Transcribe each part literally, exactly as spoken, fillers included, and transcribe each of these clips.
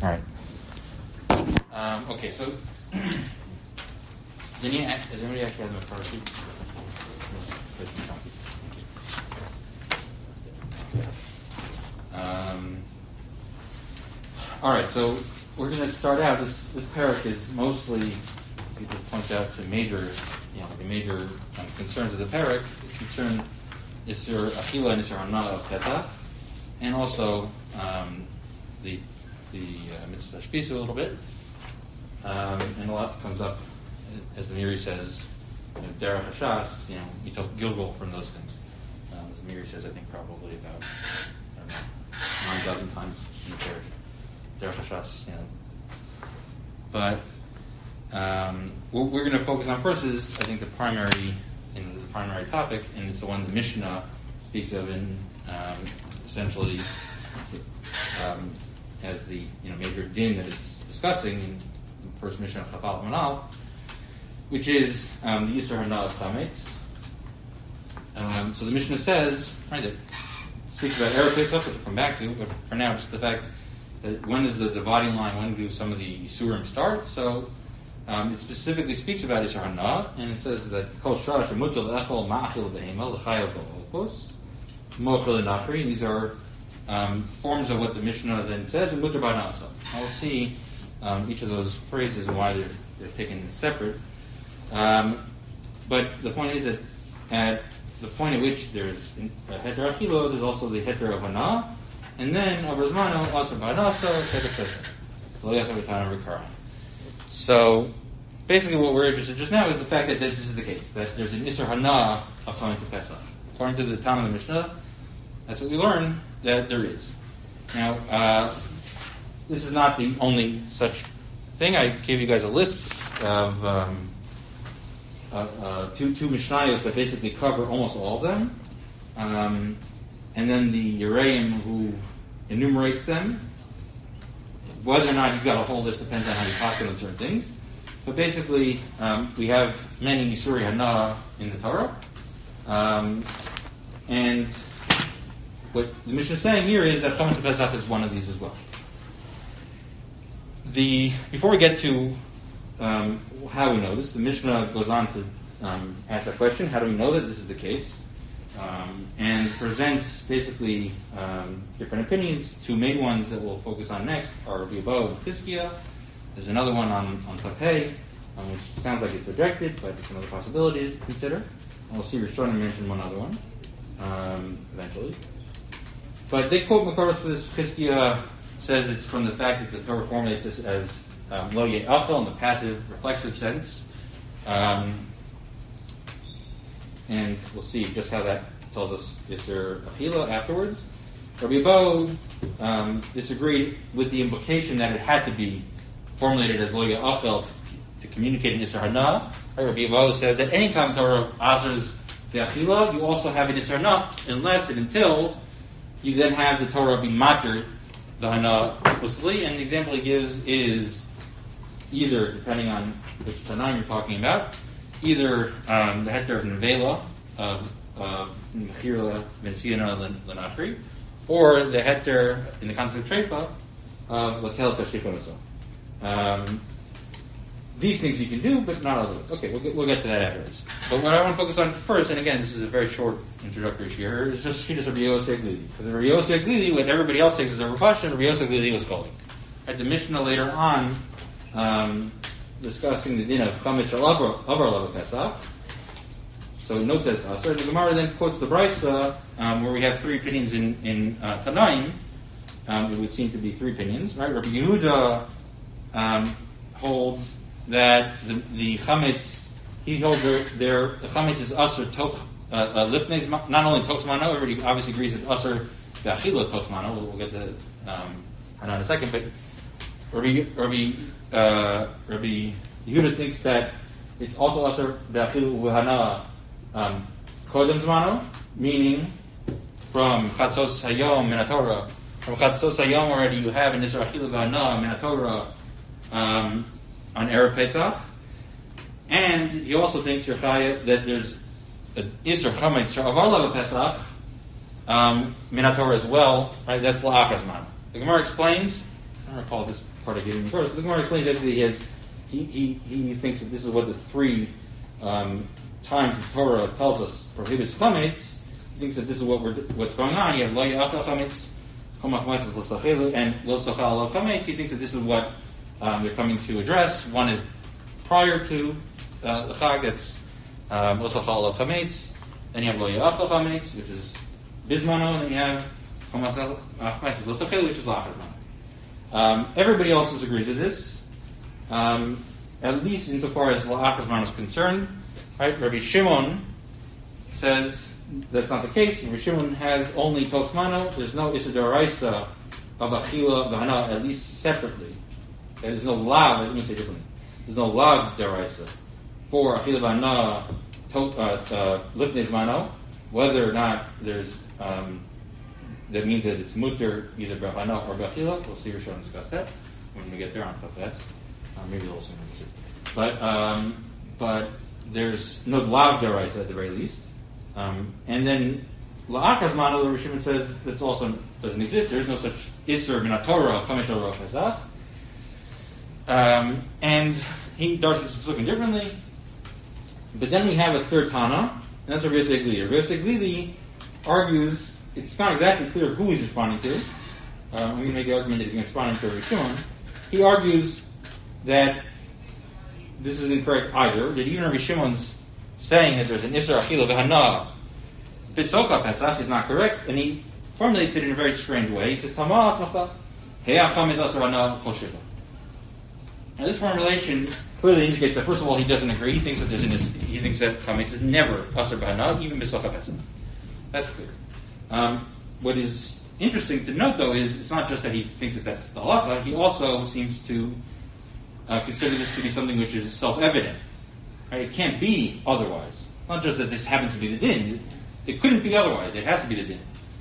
All right. Um, okay, so does, any, does anybody actually have the McCarthy? Um, all right, so we're going to start out. This this parak is mostly, people point out to major, you know, the major um, concerns of the parak. Concern Isser Achila and Isser Hana of Petach, and also um, the the uh, Mitzvah Shpisa a little bit, um, and a lot comes up, as the Miri says, you know, Derech Hashas, you know, we took Gilgal from those things. Um, as the Miri says, I think probably about, I don't know, nine dozen times in the parish. Derech Hashas, you know. But um, what we're going to focus on first is, I think, the primary, in the primary topic, and it's the one the Mishnah speaks of in um, essentially um, as the you know major din that it's discussing in the first Mishnah of Chafal Manal, which is um, the Yisur Hana of Chametz. Um, so the Mishnah says, right, it speaks about Erev Pesach, which we'll come back to, but for now, just the fact that when is the dividing line, when do some of the Yisurim start? So um, it specifically speaks about Yisur Hana, and it says that Kol Shara Shemutel Echol Ma'achil Behema L'chayel V'Olkos Mochel L'Nachri. These are um, forms of what the Mishnah then says, and Mutter B'Nasa. I'll see um, each of those phrases and why they're, they're taken separate. Um, but the point is that at the point at which there's a heter achilo, there's also the heter of hana, and then of razmano, also b'hanasa, et cetera, et cetera. So basically, what we're interested in just now is the fact that this is the case, that there's an isur hana according to Pesach. According to the Tanna of the Mishnah, that's what we learn that there is. Now, uh, this is not the only such thing. I gave you guys a list of um, Uh, uh, two two Mishnayos that basically cover almost all of them, um, and then the Yereim who enumerates them. Whether or not he's got a whole list depends on how you talk on certain things. But basically, um, we have many Yisuri Hana in the Torah, um, and what the Mishnah is saying here is that Chametz Pesach is one of these as well. The before we get to Um, how we know this, the Mishnah goes on to um, ask that question: how do we know that this is the case? Um, and presents basically um, different opinions. Two main ones that we'll focus on next are Rabbi Abo and Chizkiah. There's another one on on Tapei, um, which sounds like it's rejected, but it's another possibility to consider. And we'll see Rishonim mention one other one um, eventually. But they quote Makoros for this. Chizkiah says it's from the fact that the Torah formulates this as Um, lo ye'achel in the passive, reflexive sense. Um, and we'll see just how that tells us is there achila afterwards. Rabbi Abo um, disagreed with the implication that it had to be formulated as lo ye'achel to communicate in Yisur Hana. Rabbi Abo says that any time Torah answers the achila, you also have an Yisur Hana unless and until you then have the Torah be matter the Hana explicitly. And the example he gives is either, depending on which Tanaim you're talking about, either um, the heter of Nevela, of Mechira Ben Siyana Lenachri, or the heter, in the context of Treifa, of Lakel Tashikonoso. Um These things you can do, but not others. Okay, we'll get, we'll get to that afterwards. But what I want to focus on first, and again, this is a very short introductory share, is just Shittas of Rabbi Yossi Aglili. Because Rabbi Yossi Aglili, what everybody else takes as a Ravasha, Rabbi Yossi Aglili was calling. At the Mishnah later on, Um, discussing the din of Chametz Shel Avar Lava Pesach. So he notes that it's Asar. The Gemara then quotes the Brisa, um, where we have three opinions in, in uh, Tanaim. Um, it would seem to be three opinions, right? Rabbi Yehuda um, holds that the, the Chametz, he holds their, their the Chametz is Asar Toch, uh, uh, Lifnei, not only Tochmano, everybody obviously agrees that Asar Be'achila Tochmano, we'll, we'll get to um, in a second, but Rabbi, Rabbi Uh, Rabbi Yehuda thinks that it's also Asar Be'achilu V'hana um, Kodem Zmano, meaning from Chatzos Hayom Min HaTorah. From Chatzos Hayom already you have an Isur Achilu V'hana Min HaTorah um, on Erev Pesach. And he also thinks Yerchaya that there's an Isur Chametz Sha'avar Lava Pesach um, Min HaTorah as well. Right? That's La'achas Man. The Gemara explains, I don't recall this part of giving birth. The Gemara explains that he has, he, he, he thinks that this is what the three um, times the Torah tells us prohibits chametz. He thinks that this is what we're what's going on. You have lo yachal chametz, chomach chametz lo sachelu, and lo sachal lo chametz. He thinks that this is what um, they're coming to address. One is prior to uh, the chag, that's um, lo sachal lo chametz. Then you have lo yachal chametz, which is bismano, and then you have chomach chametz lo sachelu, which is lachar mano. Um, everybody else disagrees with this, um, at least insofar as la'achas man is concerned. Right? Rabbi Shimon says that's not the case. Rabbi Shimon has only toksmano. There's no isadoraisa of achila v'hana, at least separately. There's no lav. Let me say differently. There's no lav deraisa for achila v'hana lifnei zmano. Whether or not there's um, that means that it's mutter either b'hana or b'achila. We'll see. We're going to discuss that when we get there on Chafetz. Uh, maybe we'll also see. But um, but there's no lav deraisa at the very least. Um, and then la'achas mano, the Rishimon says that also doesn't exist. There is no such isur min Torah chamesh al rosh hasach. Um And he darshans looking differently. But then we have a third Tana, and that's Rabbi Yosef Glili. Rabbi Yosef Glili argues, it's not exactly clear who he's responding to. Uh, I'm going to make the argument that he's responding to Rabbi Shimon. He argues that this is incorrect either, that even Rabbi Shimon's saying that there's an Isser Achila V'Hana B'Socha Pesach is not correct, and he formulates it in a very strange way. He says, Tamah Atzmacha He'acham is Asar Hana Kol Shiva. Now this formulation clearly indicates that, first of all, he doesn't agree. He thinks that there's an he thinks that Chametz is never Asar B'Hana, even B'Socha Pesach. That's clear. Um, what is interesting to note, though, is it's not just that he thinks that that's the halacha. He also seems to uh, consider this to be something which is self-evident. Right? It can't be otherwise. Not just that this happens to be the din. It couldn't be otherwise. It has to be the din.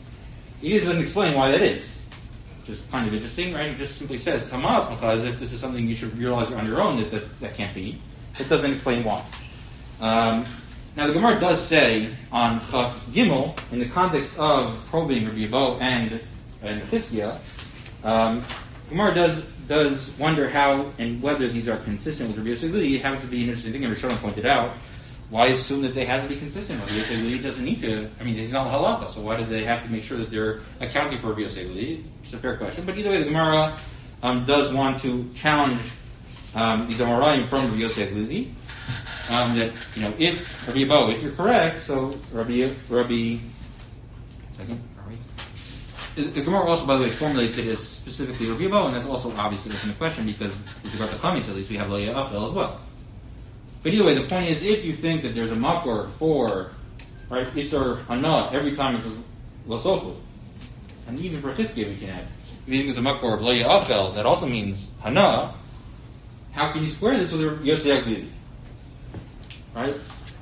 He doesn't explain why that is, which is kind of interesting, right? He just simply says, Tamah Atzmacha, as if this is something you should realize on your own that that, that can't be. It doesn't explain why. Um, now, the Gemara does say on Chaf Gimel, in the context of probing Rabbi Yabo and, and Chizkiah, um, Gemara does does wonder how and whether these are consistent with Rabbi Yosef Glili. It happens to be an interesting thing, and Rishonim pointed out. Why assume that they have to be consistent? Rabbi Yosef Glili doesn't need to. I mean, he's not halacha, so why do they have to make sure that they're accounting for Rabbi Yosef Glili? It's a fair question. But either way, the Gemara um, does want to challenge um, these Amoraim from Rabbi Yosef Glili. Um, that, you know, if Rabbi Yabo, if you're correct, so Rabbi Rabbi. Second. The, the Gemara also, by the way, formulates it as specifically Rabbi Yabo, and that's also obviously within the question because with regard to chametz, at least we have lo yachal as well. But either way, the point is, if you think that there's a makor for right isur hana every time it says lo sochel, and even for chizkiah we can add. If you think there's a makor of lo yachal that also means hana, how can you square this with Yosef Glili? Right?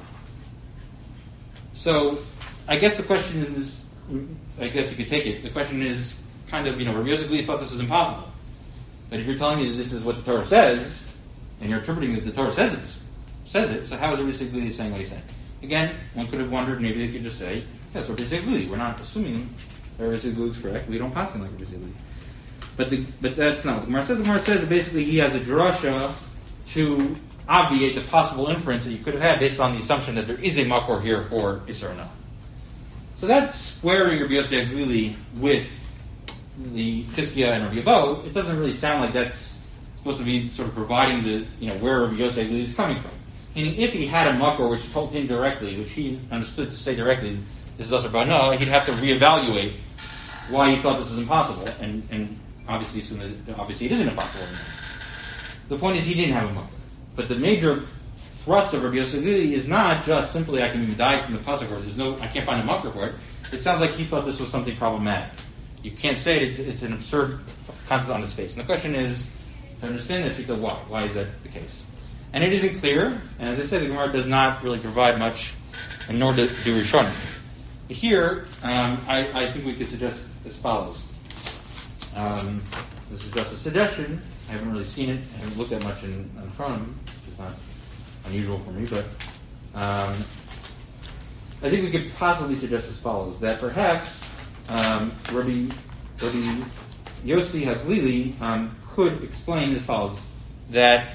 So, I guess the question is, I guess you could take it, the question is kind of, you know, Rabbi Yosef Glili thought this was impossible. But if you're telling me that this is what the Torah says, and you're interpreting that the Torah says it, says it, so how is Rabbi Yosef Glili saying what he's saying? Again, one could have wondered, maybe they could just say, yes, Rabbi Yosef Glili. We're not assuming that Rabbi Yosef Glili is correct. We don't pass him like Rabbi Yosef Glili. But, the, but that's not what the Gemara says. The Gemara says that basically he has a drasha to obviate the possible inference that you could have had based on the assumption that there is a makor here for Isser Hana. So that's squaring Rabbi Yosef Glili with the Chizkiah and Rabbi Yabo. It doesn't really sound like that's supposed to be sort of providing the, you know, where Rabbi Yosef Glili is coming from. Meaning, if he had a makor which told him directly, which he understood to say directly, this is Asar B'Hana, he'd have to reevaluate why he thought this was impossible, and, and obviously assume that obviously it isn't impossible anymore. The point is, he didn't have a makor. But the major thrust of Rabbi Yosef Glili is not just simply I can be died from the pasuk, or there's no, I can't find a makor for it. It sounds like he thought this was something problematic. You can't say it; it's an absurd concept on its face. And the question is to understand that shita, why? Why is that the case? And it isn't clear. And as I said, the Gemara does not really provide much, and nor do, do Rishonim. Here, um, I, I think we could suggest as follows. Um, this is just a suggestion. I haven't really seen it. I haven't looked at much in, in front of me, which is not unusual for me. But um, I think we could possibly suggest as follows: that perhaps um, Rabbi Rabbi Yossi Haglili um, could explain as follows: that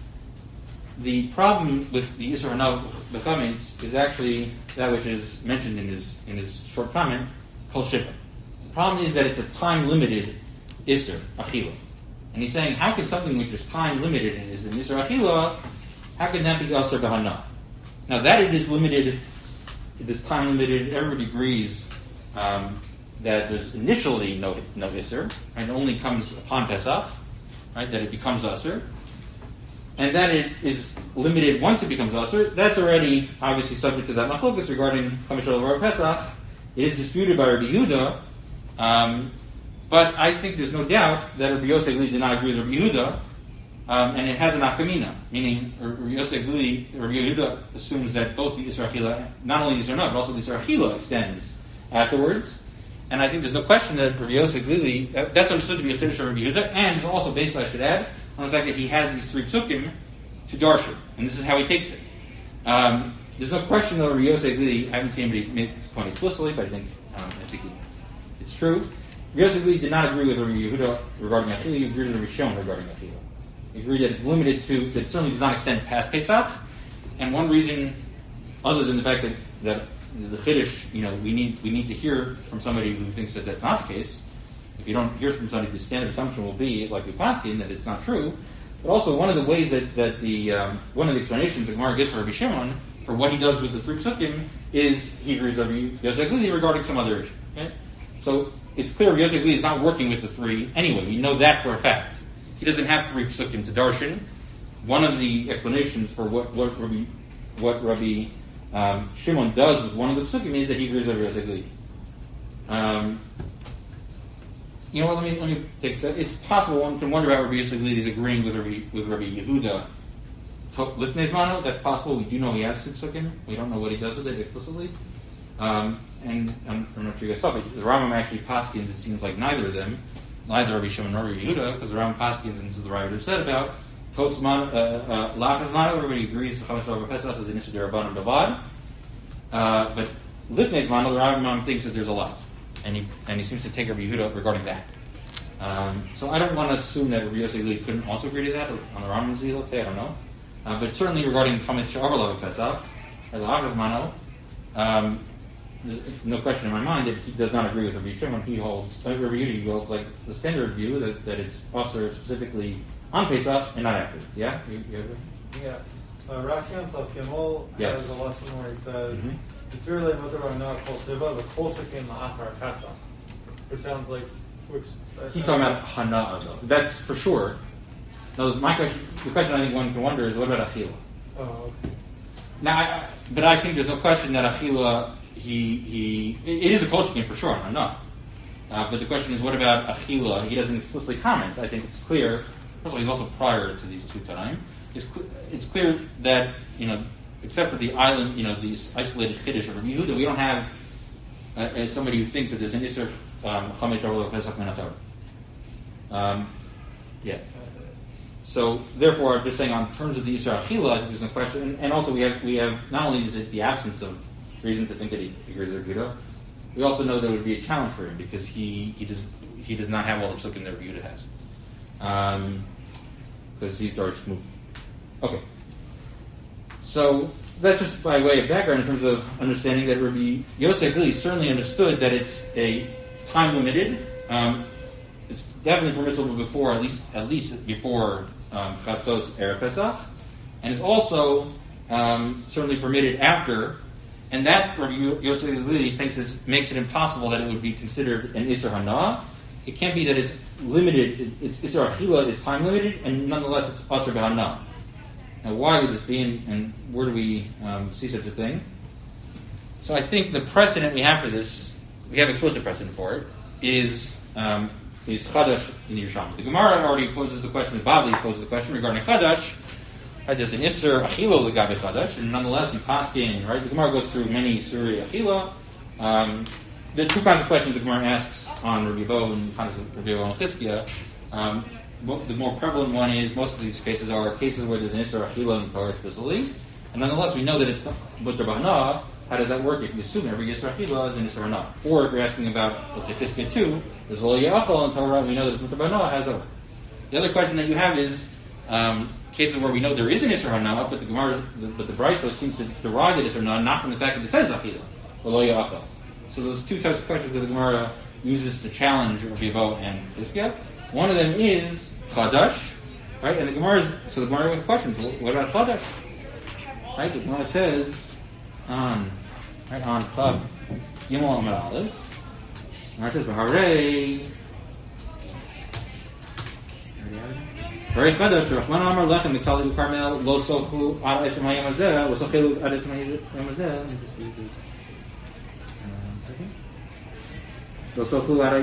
the problem with the Isser Hana B'chametz is actually that which is mentioned in his in his short comment, Kol Shiva. The problem is that it's a time-limited Isser Achila, and he's saying, how can something which is time-limited and is an Isser Achila, how can that be Asr B'Hana? Now that it is limited, it is time-limited. Everybody agrees um, that there's initially no no Isser, and it only comes upon Pesach, right? That it becomes Asr. And that it is limited once it becomes Asr. That's already obviously subject to that machlokas regarding Chamish Olav Pesach. It is disputed by Rabbi Yehuda, um, but I think there's no doubt that Rabbi Yosef Glili did not agree with Rabbi Yehuda, um, and it has an afkamina, meaning Rabbi Yosef Glili, Rabbi Yehuda assumes that both the Isra Achila, not only the Isra Hana, but also the Isra Achila extends afterwards. And I think there's no question that Rabbi Yosef Glili, that, that's understood to be a chiddush of Rabbi Yehuda, and it's also based, I should add, on the fact that he has these three psukim to darshan, and this is how he takes it. Um, there's no question that Rabbi Yosef Glili, I haven't seen anybody make this point explicitly, but I think um, I think it, it's true. Rabbi Yosef Glili did not agree with Rabbi Yehuda regarding Achila. He agreed with Rabbi Shimon regarding Achila. He agreed that it's limited to, that it certainly does not extend past Pesach, and one reason, other than the fact that, that the chiddush, you know, we need we need to hear from somebody who thinks that that's not the case. If you don't hear from somebody, the standard assumption will be, like we paskin, that it's not true. But also, one of the ways that, that the um, one of the explanations that Gemara gives for Rabbi Shimon for what he does with the three psukim is he agrees with Rabbi Yosef Glili regarding some other issue. Okay? So it's clear Rabbi Yosef Glili is not working with the three anyway. We know that for a fact. He doesn't have three psukim to darshan. One of the explanations for what what Rabbi what Rabbi um, Shimon does with one of the psukim is that he agrees with Rabbi Yosef Glili. Um, You know what? Let me let me take a step. It's possible one can wonder about Rabbi Yosef Glili is agreeing with Rabbi with Rabbi Yehuda. Lifnei Zmano, that's possible. We do know he has six psukim. We don't know what he does with it explicitly. Um, and I'm, I'm not sure you guys saw, but the Rambam actually paskins. It seems like neither of them, neither Rabbi Shimon nor Rabbi Yehuda, because the Rambam paskins, and this is the writer said about Totzman Lachas Mano. Everybody agrees Chamash Olav Pesach is an issue derabanan bavad. But Lifnei Zmano, the Rambam thinks that there's a lot. And he, and he seems to take Rabbi Yehuda regarding that. Um, so I don't want to assume that Rabbi Yosef Glili couldn't also agree to that on the Rambam's view, let's say, I don't know. Uh, but certainly regarding Chametz She'avar Olav Pesach, or La'achas Mano, um, there's no question in my mind that he does not agree with Rabbi Shimon. He holds, uh, Rabbi Yehuda, he holds like the standard view that, that it's also specifically on Pesach and not after. Yeah? You, you agree? Yeah. Uh, Rashi on Tav Gimel Yes. has a lesson where he says, Mm-hmm. it's really mutter or not kol siva, but kol sekin la'achar Pesach, which sounds like, which uh, He's talking about Hana, though. That's for sure. No, my question, the question I think one can wonder is, what about Achila? Oh, okay. Now, I, but I think there's no question that Achila, he, he, it is a kol shekin for sure, I'm not. Uh, but the question is, what about Achila? He doesn't explicitly comment. I think it's clear. First of all, he's also prior to these two Tanaim. It's, cl- it's clear that, you know, except for the island, you know, these isolated chiddush of Rabbi Yehuda, we don't have uh, as somebody who thinks that there's an Isser Chametz Olav Pesach min haTorah. Um Yeah. So therefore, I'm just saying, on terms of the Isser Achila, I think there's no question. And, and also, we have we have not only is it the absence of reason to think that he agrees with Rabbi Yehuda, we also know that it would be a challenge for him because he he does he does not have all the psukim that Rabbi Yehuda has, um, because he's Darsh Shmuel. Okay. So that's just by way of background in terms of understanding that Rabbi Yosef Glili certainly understood that it's a time limited. Um, it's definitely permissible before, at least at least before um, Chatzos Erev Pesach, and it's also um, certainly permitted after. And that Rabbi Yosef Glili thinks is, makes it impossible that it would be considered an Isser Hana. It can't be that it's limited. It's Isser Achila is time limited, and nonetheless it's Asr B'Hana. Now, why would this be, and, and where do we um, see such a thing? So I think the precedent we have for this, we have explicit precedent for it, is um, is Chadash in Yerushalmi. The Gemara already poses the question, the Bavli poses the question regarding Chadash. Right, there's an Isser Achila L'gabe Chadash, and nonetheless, you paskin, right? The Gemara goes through many Surei Achila. Um, there are two kinds of questions the Gemara asks on Rabbi Bo and Rabbi Bo and Chizkiah. Um, The more prevalent one is, most of these cases are cases where there's an Isser Achila in the Torah explicitly, and nonetheless we know that it's Mutter B'Hana, how does that work if you assume every Yisra Achila is an Yisra Hana? Or if you're asking about, let's say, Chizkiah two, there's Lo Ya'achal in Torah, we know that it's Mutar B'Hana, how does that work? The other question that you have is um, cases where we know there is an Yisra Hana, but the Gemara, the, but the Braisos seem to derive the Yisra Hana not from the fact that it says Achila, or Lo Ya'achal. So those two types of questions that the Gemara uses to challenge Rabbi Yevo and Chizkiah. One of them is Chadash, right? And the Gemara is, so the Gemara questions, well, what about Chadash? Right? The Gemara says, on, right, on Chav Gimel Amar Aleph, the Gemara says, V'harei, V'harei Chadash, Rachman Amar Lechem, Miktali B'Karmel, Lo Sochlu Ad Etzem HaYom Hazeh, Lo Sochelu Ad Etzem HaYom Hazeh, let me just read it. So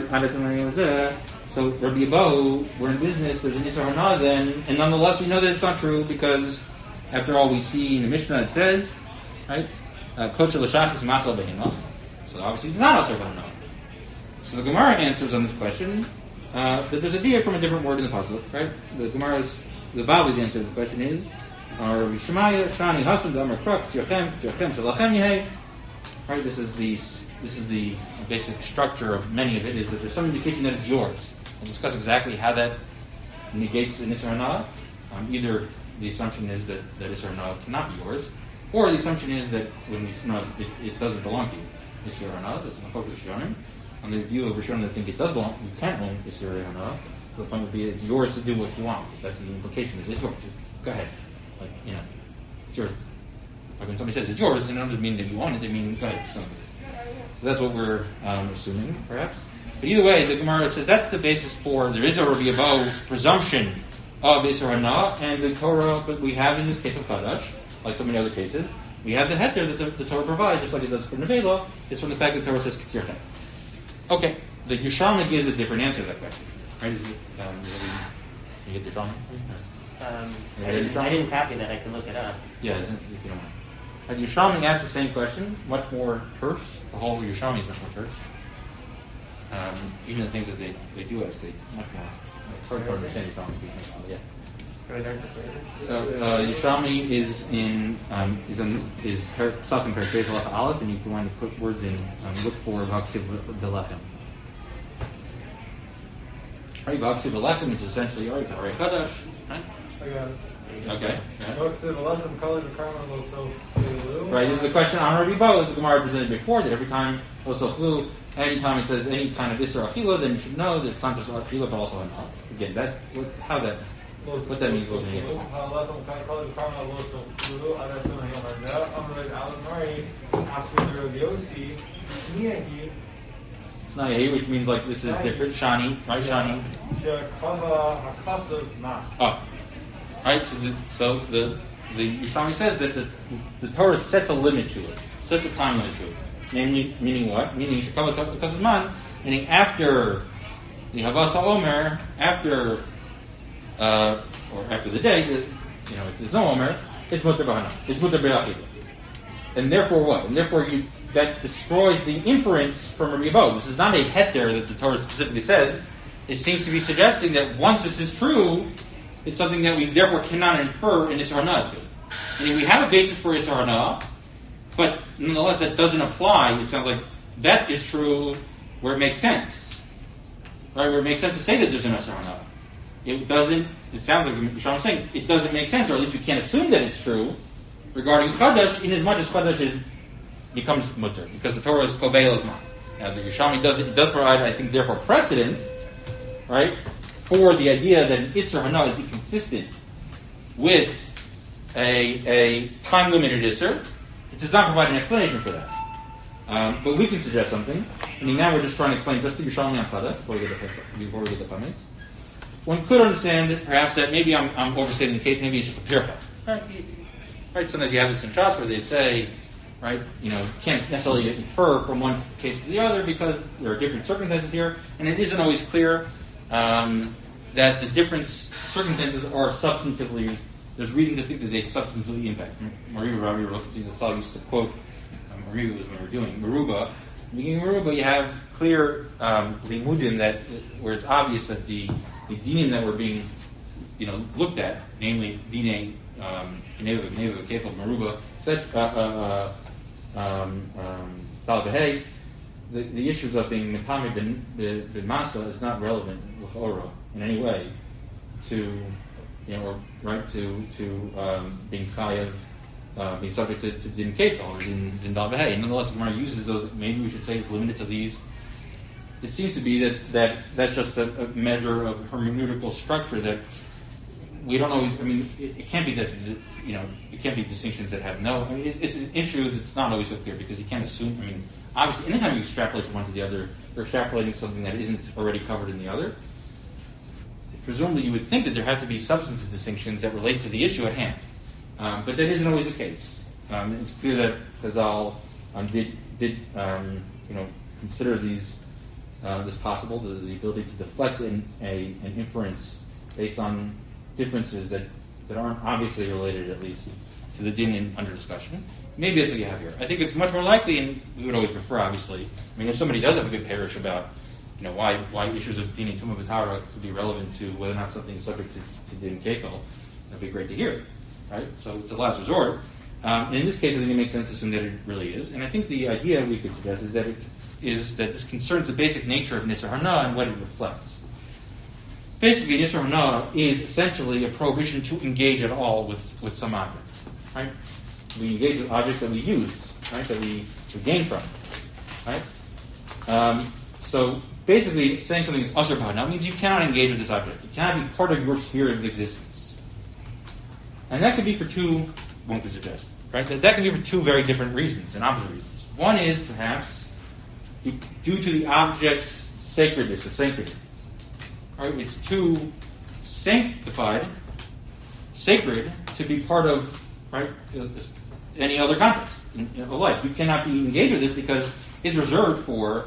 Rabbi Abahu, we're in business, there's an Yisra Hana then, and nonetheless we know that it's not true because, after all, we see in the Mishnah it says, right, Kocha l'shachis machal behema. So obviously it's not Asar Hana. So the Gemara answers on this question uh, that there's a diya from a different word in the pasuk, right? The Gemara's, the Bavli's answer to the question is, Rabbi Shemaya, Shani Hasan, Amar Krux, Tzirchem, Tzirchem, Shalachem Yehei. Right, this is the this is the basic structure of many of it, is that there's some indication that it's yours. We'll discuss exactly how that negates an Isser Hana. Um, either the assumption is that, that Isser Hana cannot be yours, or the assumption is that when we no, it, it doesn't belong to you. Isser Hana, that's an Achok Rishonim. On the view of Rishonim that think it does belong, you can't own Isser Hana. The point would be it's yours to do what you want. That's the implication, is it's yours. Go ahead. Like, you know, it's yours. Like when somebody says it's yours, they don't just mean that you own it, they mean, go ahead, so. So that's what we're um, assuming, perhaps. But either way, the Gemara says that's the basis for, there is a Rabbi Abahu presumption of Isser Hana, and the Torah, but we have in this case of Chadash, like so many other cases, we have the heter that the, the Torah provides, just like it does for Nevela, is from the fact that the Torah says Ketzir Chet. Okay, the Yerushalmi gives a different answer to that question. Right? Is it, um, you get Yerushalmi? Um, I, didn't, I didn't copy that, I can look it up. Yeah, isn't, if you don't mind. And Yerushalmi asks the same question, much more terse. The whole Yerushalmi is much more terse. Um, even the things that they, they do ask, they much more. It's hard to understand Yerushalmi. Yeah. Uh, uh, Yerushalmi is in um, is on this, is Psachim in Perek Halacha Aleph, and if you want to put words in, um, look for Vaksiv V'Lechem. Right, Vaksiv V'Lechem, which is essentially all right, the Harei Chadash, right? I got it. Okay. Right, this is the question on Rabbi Bo that the Gemara presented before, that every time Osochlu, anytime it says any kind of Isra Achila, then you should know that it's not just Achila, but also Hana. Again, that, what, how that, what that means, what it means. Nayahi, which means like this is different. Shani, right? Shani. Oh. Right, so the, so the the Yerushalmi says that the, the Torah sets a limit to it, sets a time limit to it. Namely, meaning what? Meaning Shekava Kazman, meaning after the Havasa Omer, after uh, or after the day, the, you know, if there's no Omer, it's Mutar B'Hana, it's Mutar B'Achila, and therefore what? And therefore you that destroys the inference from Rabbi Abahu. This is not a heter that the Torah specifically says. It seems to be suggesting that once this is true, it's something that we therefore cannot infer in Isser Hana to. And we have a basis for Isser Hana, but nonetheless that doesn't apply. It sounds like that is true where it makes sense. Right? Where it makes sense to say that there's an Isser Hana. It doesn't, it sounds like Yisrael is saying, it doesn't make sense, or at least we can't assume that it's true, regarding Chadash, in as much as Chadash is, becomes mutter, because the Torah is Koveil Azman. Now the Yerushalmi does, it does provide, I think, therefore precedent, right, for the idea that an Isser Hana is inconsistent with a, a time-limited Isser. It does not provide an explanation for that. Um, but we can suggest something. I mean, now we're just trying to explain just the Yerushalmi on Chadash before we get the before we get the comments. One could understand, perhaps, that maybe I'm, I'm overstating the case. Maybe it's just a pircha. Right? right? Sometimes you have this in Shas where they say, right, you know, can't necessarily infer from one case to the other because there are different circumstances here, and it isn't always clear um, that the different circumstances are substantively. There's reason to think that they substantively impact. Mariba Rabbi Rochitzi Nassau used to quote. Um, Mariba was when we were doing Maruba. Beginning of Maruba, you have clear um, limudim that where it's obvious that the the dinim that were being, you know, looked at, namely dine um, Geneva, Geneva, Kefal, Maruba, uh, uh, um, um, Dal V'Hei, the, the issues of being Metame bin bin Masa is not relevant l'chora in any way to, you know, or, right to to um, being chayav, uh, being subject to, to din kefal or din, din Dal V'Hei. Nonetheless, the Gemara uses those. Maybe we should say it's limited to these. It seems to be that, that that's just a, a measure of hermeneutical structure that we don't always. I mean, it, it can't be that, you know, it can't be distinctions that have no. I mean, it, it's an issue that's not always so clear because you can't assume. I mean, obviously, anytime you extrapolate from one to the other, you're extrapolating something that isn't already covered in the other. Presumably, you would think that there have to be substantive distinctions that relate to the issue at hand, um, but that isn't always the case. Um, it's clear that Chazal um, did did um, you know consider these. Uh, this possible, the, the ability to deflect in a, an inference based on differences that, that aren't obviously related, at least, to the din in, under discussion. Maybe that's what you have here. I think it's much more likely, and we would always prefer, obviously. I mean, if somebody does have a good parish about, you know, why why issues of din and tumah v'tara could be relevant to whether or not something is subject to, to din kefal, that'd be great to hear, right? So it's a last resort. Um, and in this case, I think it makes sense to assume that it really is. And I think the idea we could suggest is that it is that this concerns the basic nature of Nisr Hana and what it reflects. Basically, Nisr Hana is essentially a prohibition to engage at all with, with some objects. Right? We engage with objects that we use, right? That we, we gain from. Right? Um, so basically, saying something is Asr B'Hana means you cannot engage with this object. It cannot be part of your sphere of existence. And that could be for two, one could suggest. Right? That, that can be for two very different reasons and opposite reasons. One is perhaps due to the object's sacredness or sanctity. Right? It's too sanctified, sacred, to be part of right any other context of life. You cannot be engaged with this because it's reserved for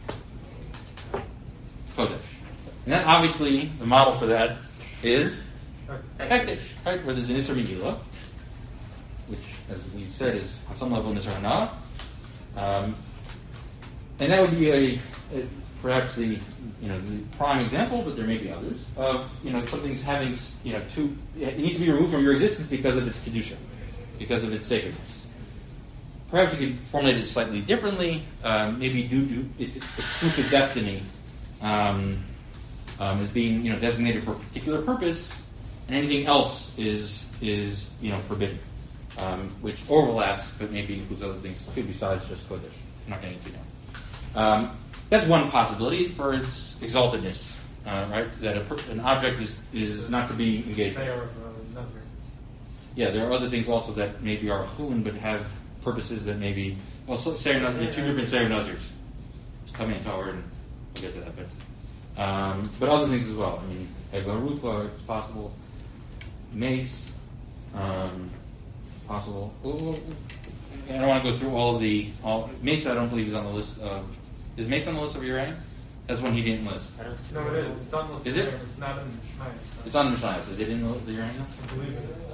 Kodesh. And that obviously, the model for that is Hekdesh, right? Where there's an Isser Megillah, which, as we said, is on some level Nisr Hana. Um, and that would be a, a perhaps the you know the prime example, but there may be others of you know something's having you know two. It needs to be removed from your existence because of its kedusha, because of its sacredness. Perhaps you could formulate it slightly differently. Um, maybe due to its exclusive destiny um, um, as being you know designated for a particular purpose, and anything else is is you know forbidden, um, which overlaps, but maybe includes other things too besides just kodesh. I'm not getting into now. Um, that's one possibility for its exaltedness, uh, right? That a per- an object is, is not to be engaged with. Yeah, there are other things also that maybe are chulin but have purposes that maybe well, so, Seir Nazir, there are two different Seir Nazirs. It's Tamei and Tower, and we'll get to that, but um, but other things as well. I mean, Eglah Rufa, it's possible. Mace, um, possible. Ooh, I don't want to go through all of the all. Mace, I don't believe is on the list of. Is Mace on the list of Uraim? That's one he didn't list. No, it is. It's on the list. Is it? It's not in the Mishnah. It's on the Mishnah. Is it in the, the Uraim? I believe it is.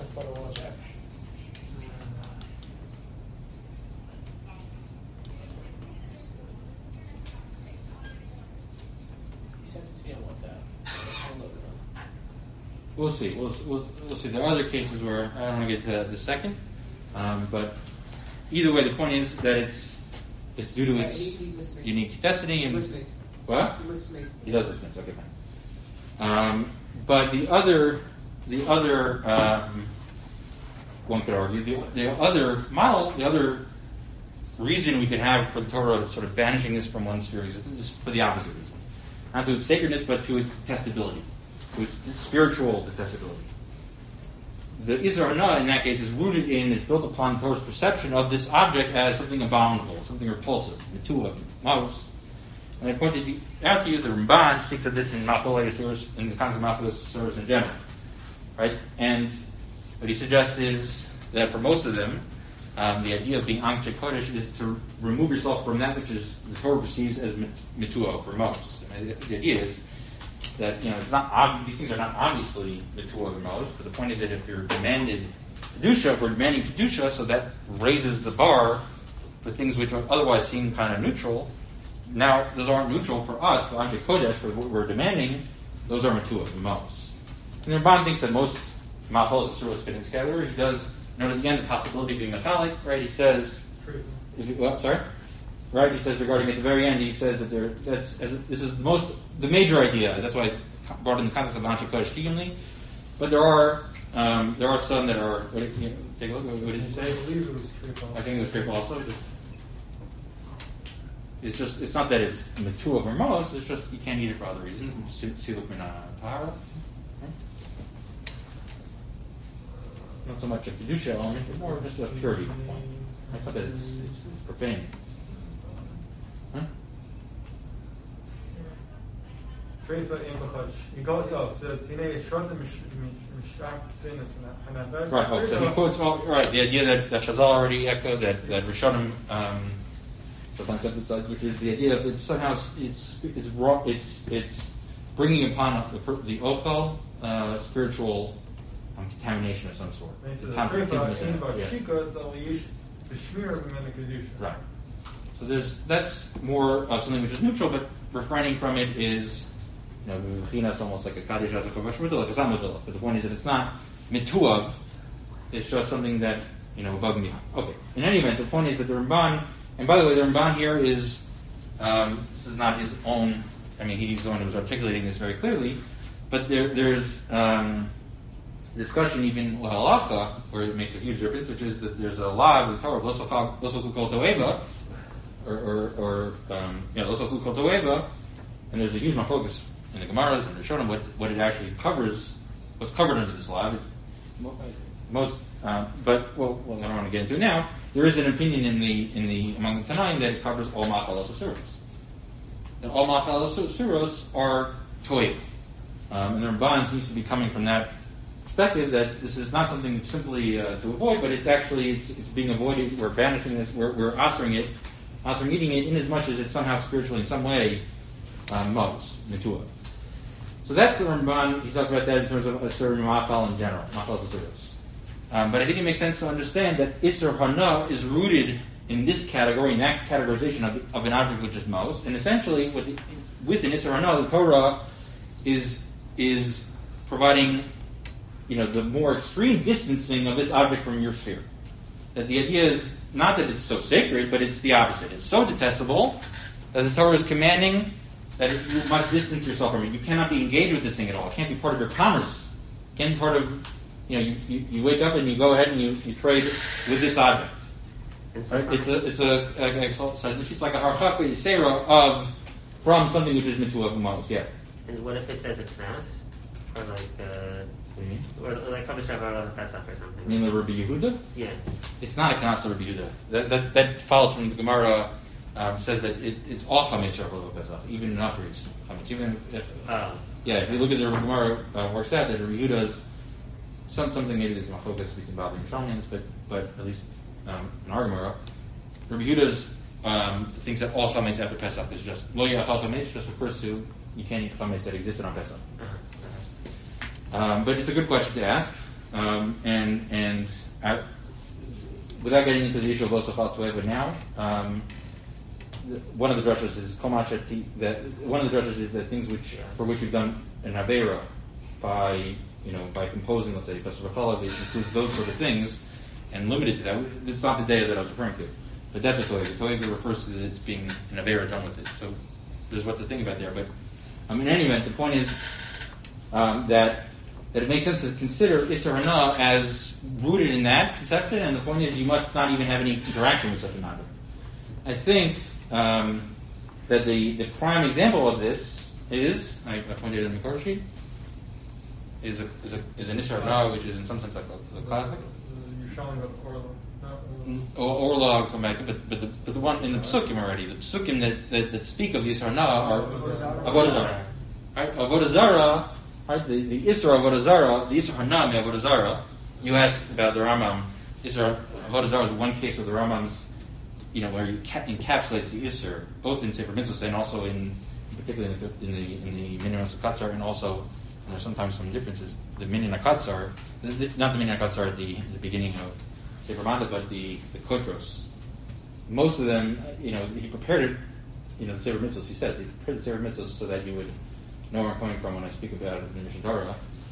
You sent it to me on WhatsApp. I'll look it up. We'll see. We'll, we'll, we'll see. There are other cases where I don't want to get to that the second, um, but either way, the point is that it's it's due to its unique destiny and what? He does this Mace. Okay, fine. Um, but the other, the other, um, one could argue the, the other model, the other reason we could have for the Torah sort of banishing this from one sphere of existence is for the opposite reason, not to its sacredness, but to its detestability, to its spiritual detestability. The Isra Hana, in that case, is rooted in, is built upon Torah's perception of this object as something abominable, something repulsive, Metuah, Maus. And I pointed out to you, the Ramban speaks of this in Mafalei Yasuris, in the concept of Mafalei Yasuris in general. Right? And what he suggests is that for most of them, um, the idea of being Amche Kodesh is to remove yourself from that which is the Torah perceives as Metuah, for Maus. And the idea is that you know it's not ob- these things are not obviously the two other modes, but the point is that if you're demanded kedusha, if we're demanding kedusha, so that raises the bar for things which otherwise seem kind of neutral. Now those aren't neutral for us, for Anshe Kodesh, for what we're demanding. Those are Metuah, the most. And the Ramban thinks that most Machalos and Suros fit in together. He does note at the end the possibility of being Mechalik, right? He says if you, well, sorry, right? He says regarding at the very end, he says that there. That's as, this is the most the major idea. That's why I brought in the context of Anshe Kodesh Tigimli. But there are um, there are some that are. What, you know, take a look. What, what did he say? I believe it was triple. I think it was triple also. It's just it's not that it's metuav or mos. It's just you can't eat it for other reasons. Siluk min tahara. Not so much a kedusha element, but more just a purity point. It's not that it's, it's, it's profane. Huh? Treifa in B'chad. Yigal Yov says, "Hinei Shrazim Mishak Tzinis Hanavesh." Right. Oh, so he quotes all right. The idea that that Chazal already echoed that that Rishonim, um, which is the idea of it's somehow it's it's raw. It's it's bringing upon the the ochel uh, spiritual um, contamination of some sort. And he says, Tam- "Treifa continuous in in it, yeah. B'shika Tzaliyish B'shmir B'mena Kedusha." Right. So there's that's more of something which is neutral, but refraining from it is, you know, B'china is almost like a kaddish as a kovash mutala, like a samutala. But the point is that it's not mituav. It's just something that, you know, above and behind. Okay. In any event, the point is that the Ramban, and by the way, the Ramban here is um, this is not his own. I mean, he's the one who was articulating this very clearly. But there, there's um, discussion even with halacha where it makes a huge difference, which is that there's a law of the Torah of losoku kol toeva. Or, or, or um, yeah, Losoku Kol Toeva, and there's a huge focus in the Gemaras and the Rishonim what what it actually covers, what's covered under this law. Most, uh, but well, well, I don't want to get into it now. There is an opinion in the in the among the Tanaim that it covers all Machalos Asuros. And all Machalos Asuros are Toeva, um, and the Ramban seems to be coming from that perspective that this is not something simply uh, to avoid, but it's actually it's, it's being avoided. We're banishing this. We're, we're ostering it. Also, eating it in as much as it's somehow spiritually in some way um, mos, mitua. So that's the Ramban. He talks about that in terms of a certain machal in general, machal asuros. Um, but I think it makes sense to understand that Isser Hana is rooted in this category, in that categorization of, the, of an object which is mos, and essentially with the, within Isser Hana, the Torah is is providing, you know, the more extreme distancing of this object from your sphere. That the idea is not that it's so sacred, but it's the opposite. It's so detestable that the Torah is commanding that you must distance yourself from it. You cannot be engaged with this thing at all. It can't be part of your commerce. It can't be part of, you know, you, you, you wake up and you go ahead and you, you trade with this object. Right? It's a it's a, a, a so it's like a harchaka yisera of from something which is mitu of mos. Yeah. And what if it says a knas or like uh, or like Chavis Shavar Pesach or something? You mean the Rabbi Yehuda? Yeah. It's not a knas of Rabbi Yehuda. That that that follows from the Gemara. Um, says that it, it's all chametz shavuot pesach, even in achris chametz. Even if, oh. yeah, if you look at the Gemara uh, works out that Rabbi Yehuda's some something maybe there's machlokas between Baba and Yerushalmians, but but at least um, in our Gemara, Rabbi Yehuda's um, thinks that all chametz after Pesach is just lo yachal chametz, just refers to you can't eat chametz that existed on Pesach. Uh-huh. Um, but it's a good question to ask, um, and and uh, without getting into the issue of losachal toeva now. Um, One of the drushes is komashati. That one of the drushes is that things which for which you've done an avera by you know by composing, let's say pasuvachala, it includes those sort of things, and limited to that. It's not the data that I was referring to, but that's what toiva. Toiva refers to that it's being an avera done with it. So there's what to think about there. But um, in any event, the point is um, that that it makes sense to consider Isser Hana as rooted in that conception, and the point is you must not even have any interaction with such an object. I think. Um, that the, the prime example of this is, I, I pointed it in the cover sheet, is a, is a is an Isser Hana, which is in some sense like a, a classic. You're showing up Orla. Or Orla, I'll come back, but but the, but the one in the Psukim already, the Psukim that, that, that speak of the Isser Hana are Avodah Zarah. Right? Avodah Zarah, right? The, the Isser Avodah Zarah, the Isser Hana me Avodah Zarah. You asked about the Rambam. Isser Avodah Zarah is one case of the Rambam's. You know, where he ca- encapsulates the Isser, both in Sefer Mitzvahs and also in, particularly in the in the, in the Minyan HaKatzar, and also, and there's sometimes some differences. The Minyan HaKatzar, not the Minyan HaKatzar at the, the beginning of Sefer Manda, but the the Kotros. Most of them, you know, he prepared it. You know, the Sefer Mitzvahs. He says he prepared the Sefer Mitzvahs so that you would know where I'm coming from when I speak about it in the Mishnah Torah.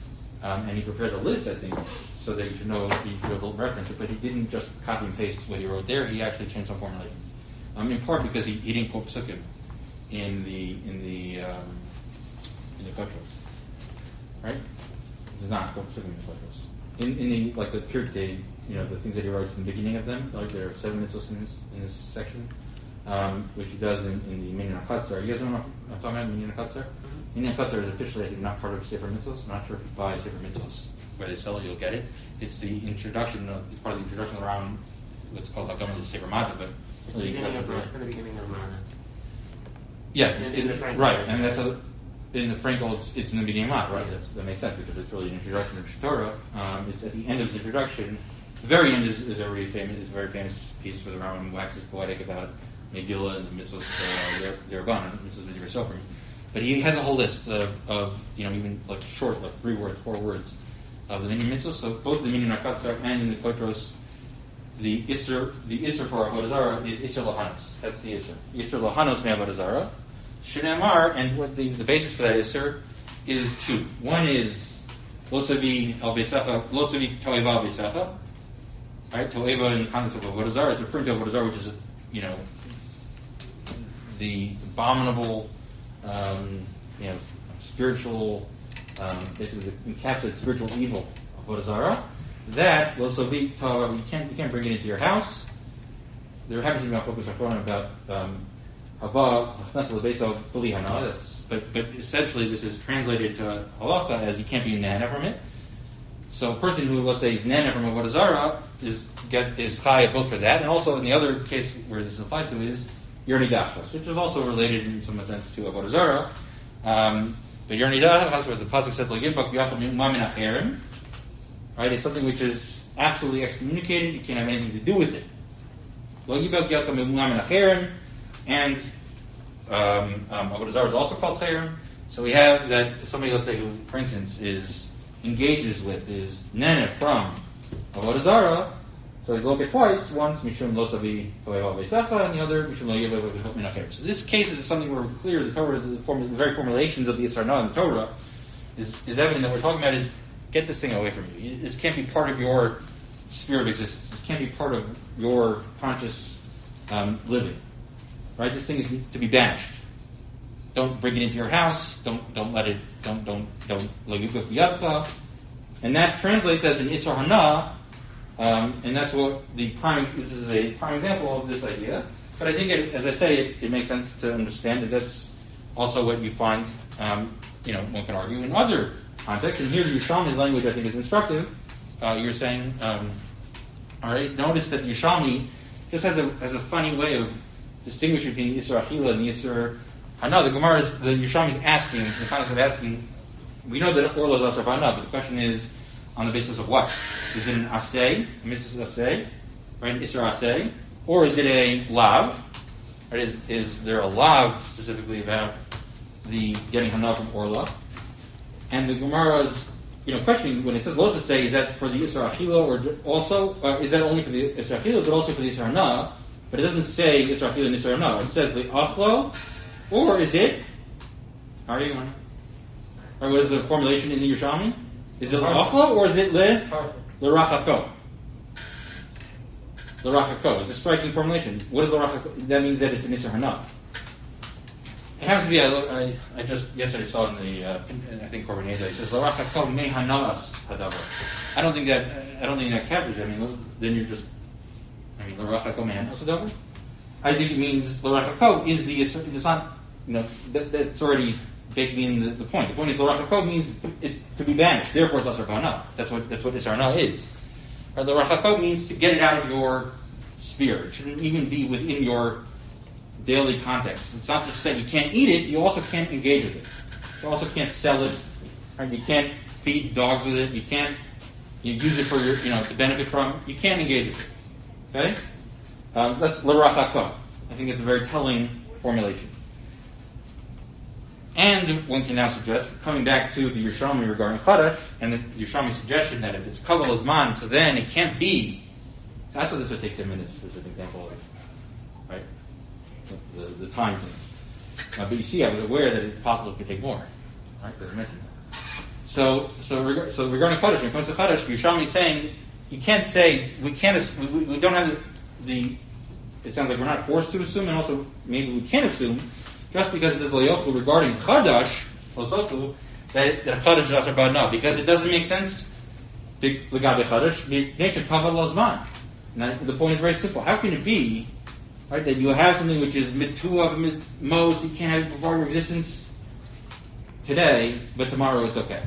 Um, and he prepared a list, I think, so that you should know, you should be able to reference it, but he didn't just copy and paste what he wrote there, he actually changed some formulations. Um, in part because he, he didn't quote psukim in the in the um, in the Kotros. Right? He does not quote psukim in the Kotros. In, in the like the Pirkei, you know, the things that he writes in the beginning of them, like there are seven mitzvahs in this in this section, um, which he does in, in the Minyan HaKatzar. You guys know what I'm talking about, Minyan HaKatzar? Minyan HaKatzar is officially, I think, not part of Sefer Mitzvahs. I'm not sure if you buy Sefer Mitzvahs where they sell it, you'll get it. It's the introduction, of, it's part of the introduction around what's called Hakama to Sefer Mata, but It's the beginning of Mana. the beginning of Mana. yeah, In- it- in the Frankel right, version. and that's a, in the Frankel, it's, it's in the beginning of Mata, right? That's, that makes sense because it's really an introduction of Torah. Um, it's at the end of his introduction. The very end is, is a really famous, is a very famous piece where the Rambam waxes poetic about Megillah and the mitzvahs, uh, their Rabban, and mitzvahs Mitzvah Sofrim. But he has a whole list of, of, you know, even like short, like three words, four words of the Minyan mitzvahs. So both the Minyan HaKatzar and in the Kotros, the Isser, the Isser for Avodah Zarah is Isser Lahanos. That's the Isser. Isser Lahanos me Avodah Zarah. Shneimar, and what the, the basis for that Isser is two. One is Lo Savi al Beisacha, Lo Savi Toeva al Beisacha. Right, Toeva in the context of Avodah Zarah, it's referring to Avodah Zarah, which is, you know, the abominable, um, you know, spiritual, um, basically the encapsulated spiritual evil of Avodah Zarah. That Lo Savi Toeva, you can't you can't bring it into your house. There happens to be a focus on about um, Hava Hachnas Lebeso B'li Hana. That's but but essentially this is translated to halacha as you can't be nana from it. So a person who, let's say, is nana from Avodah Zarah is get is chaya both for that, and also in the other case where this applies to is Yerni Dachas, which is also related in some sense to Avodah Zarah. Um, but Yerni Dachas, where the pasuk says L'Yibak Yachal Min Acherim, right? It's something which is absolutely excommunicated. You can't have anything to do with it. L'Yibak Yachal Min Acherim, and um, um, Avodah Zarah is also called Cherim. So we have that somebody, let's say, who, for instance, is engages with is nana from Avodah Zarah. So he's looked at twice. Once Mishum Lo Savi Toeva Beisacha, and the other Mishum Lo Yeva Min Acherim. So this case is something where we're clear. The Torah, the, form, the very formulations of the Yisar Na in the Torah is, is evident that we're talking about is get this thing away from you. This can't be part of your sphere of existence. This can't be part of your conscious um, living. Right? This thing is to be banished. Don't bring it into your house. Don't don't let it. Don't don't don't lo yivuk b'yadcha. And that translates as an Isser Hana, um, and that's what the prime. This is a prime example of this idea. But I think, it, as I say, it, it makes sense to understand that that's also what you find. Um, you know, one can argue in other contexts. And here, the Yerushalmi's language, I think, is instructive. Uh, you're saying, um, all right. Notice that the Yerushalmi just has a has a funny way of distinguishing between Yisur Achila and Yisur Hana. The Gemara is, the Yerushalmi is asking, in the context of asking, we know that Orla is also Hana, but the question is, on the basis of what? Is it an Aseh, a mitzvah Aseh, right, an Isser Aseh, or is it a Lav? Right, is, is there a Lav specifically about the getting Hana from Orla? And the Gemara's, you know, questioning, when it says Los Aseh, is that for the Isser Achila, or also, uh, is that only for the Isser Achila, is it also for the Isser Hana? But it doesn't say Isser Achila and Isser Hana. It says the Achlo, or is it? How are you going? Or what is the formulation in the Yerushalmi? Is it Achlo, or is it Le L'Rachako? L'Rachako. It's a striking formulation. What is L'Rachako? That means that it's an Isser Hana. It happens to be. I, I, I just yesterday saw in the uh, I think Korban Yeza. It says L'Rachako Me Hanas Hadavar. I don't think that. I don't think that captures it. I mean, then you're just. I mean, L'Rachako Me Hanas Hadavar. I think it means L'Rachako is the. It's not. You know, that, that's already baking in the, the point. The point is L'Rachako means it's to be banished. Therefore, it's Asar Bana. That's what that's what Isser Hana is. Right? L'Rachako means to get it out of your sphere. It shouldn't even be within your daily context. It's not just that you can't eat it. You also can't engage with it. You also can't sell it. Right? You can't feed dogs with it. You can't you use it for your you know to benefit from. You can't engage with it. Okay, um, that's L'Rachako. I think it's a very telling formulation. And one can now suggest, coming back to the Yerushalmi regarding Chadash, and the Yerushalmi's suggestion that if it's Kaval Azman, so then it can't be. So I thought this would take ten minutes as an example of, right, the, the, the time thing. Uh, but you see, I was aware that it's possible it could take more, right, because I mentioned that. So, so, reg- so regarding Kaddish, when it comes to Kaddish, Yerushalmi is saying you can't say we can't. ass- We, we, we don't have the, the. It sounds like we're not forced to assume, and also maybe we can't assume just because it says Layochlu regarding Chadash, Losochlu, that that Chadash is also bad enough because it doesn't make sense. Legabe Chadash, nation Kavod Lozman. Now the point is very simple. How can it be, right, that you have something which is mitu of mid most, you can't have it before your existence today, but tomorrow it's okay?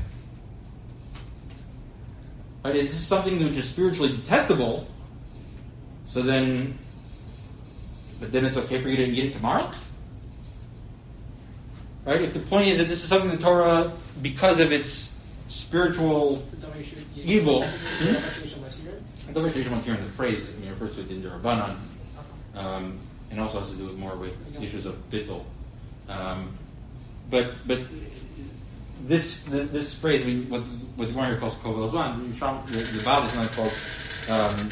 Right, is this something which is spiritually detestable? So then, but then it's okay for you to eat it tomorrow? Right? If the point is that this is something the Torah, because of its spiritual evil, I don't think I the phrase, I mean, it refers to it in the Rabbanan, um, and also has to do with more with issues of bittul. Um, but but this the, this phrase, I mean, what what the Gemara calls kol v'lozman, the the Bible is not called. Um,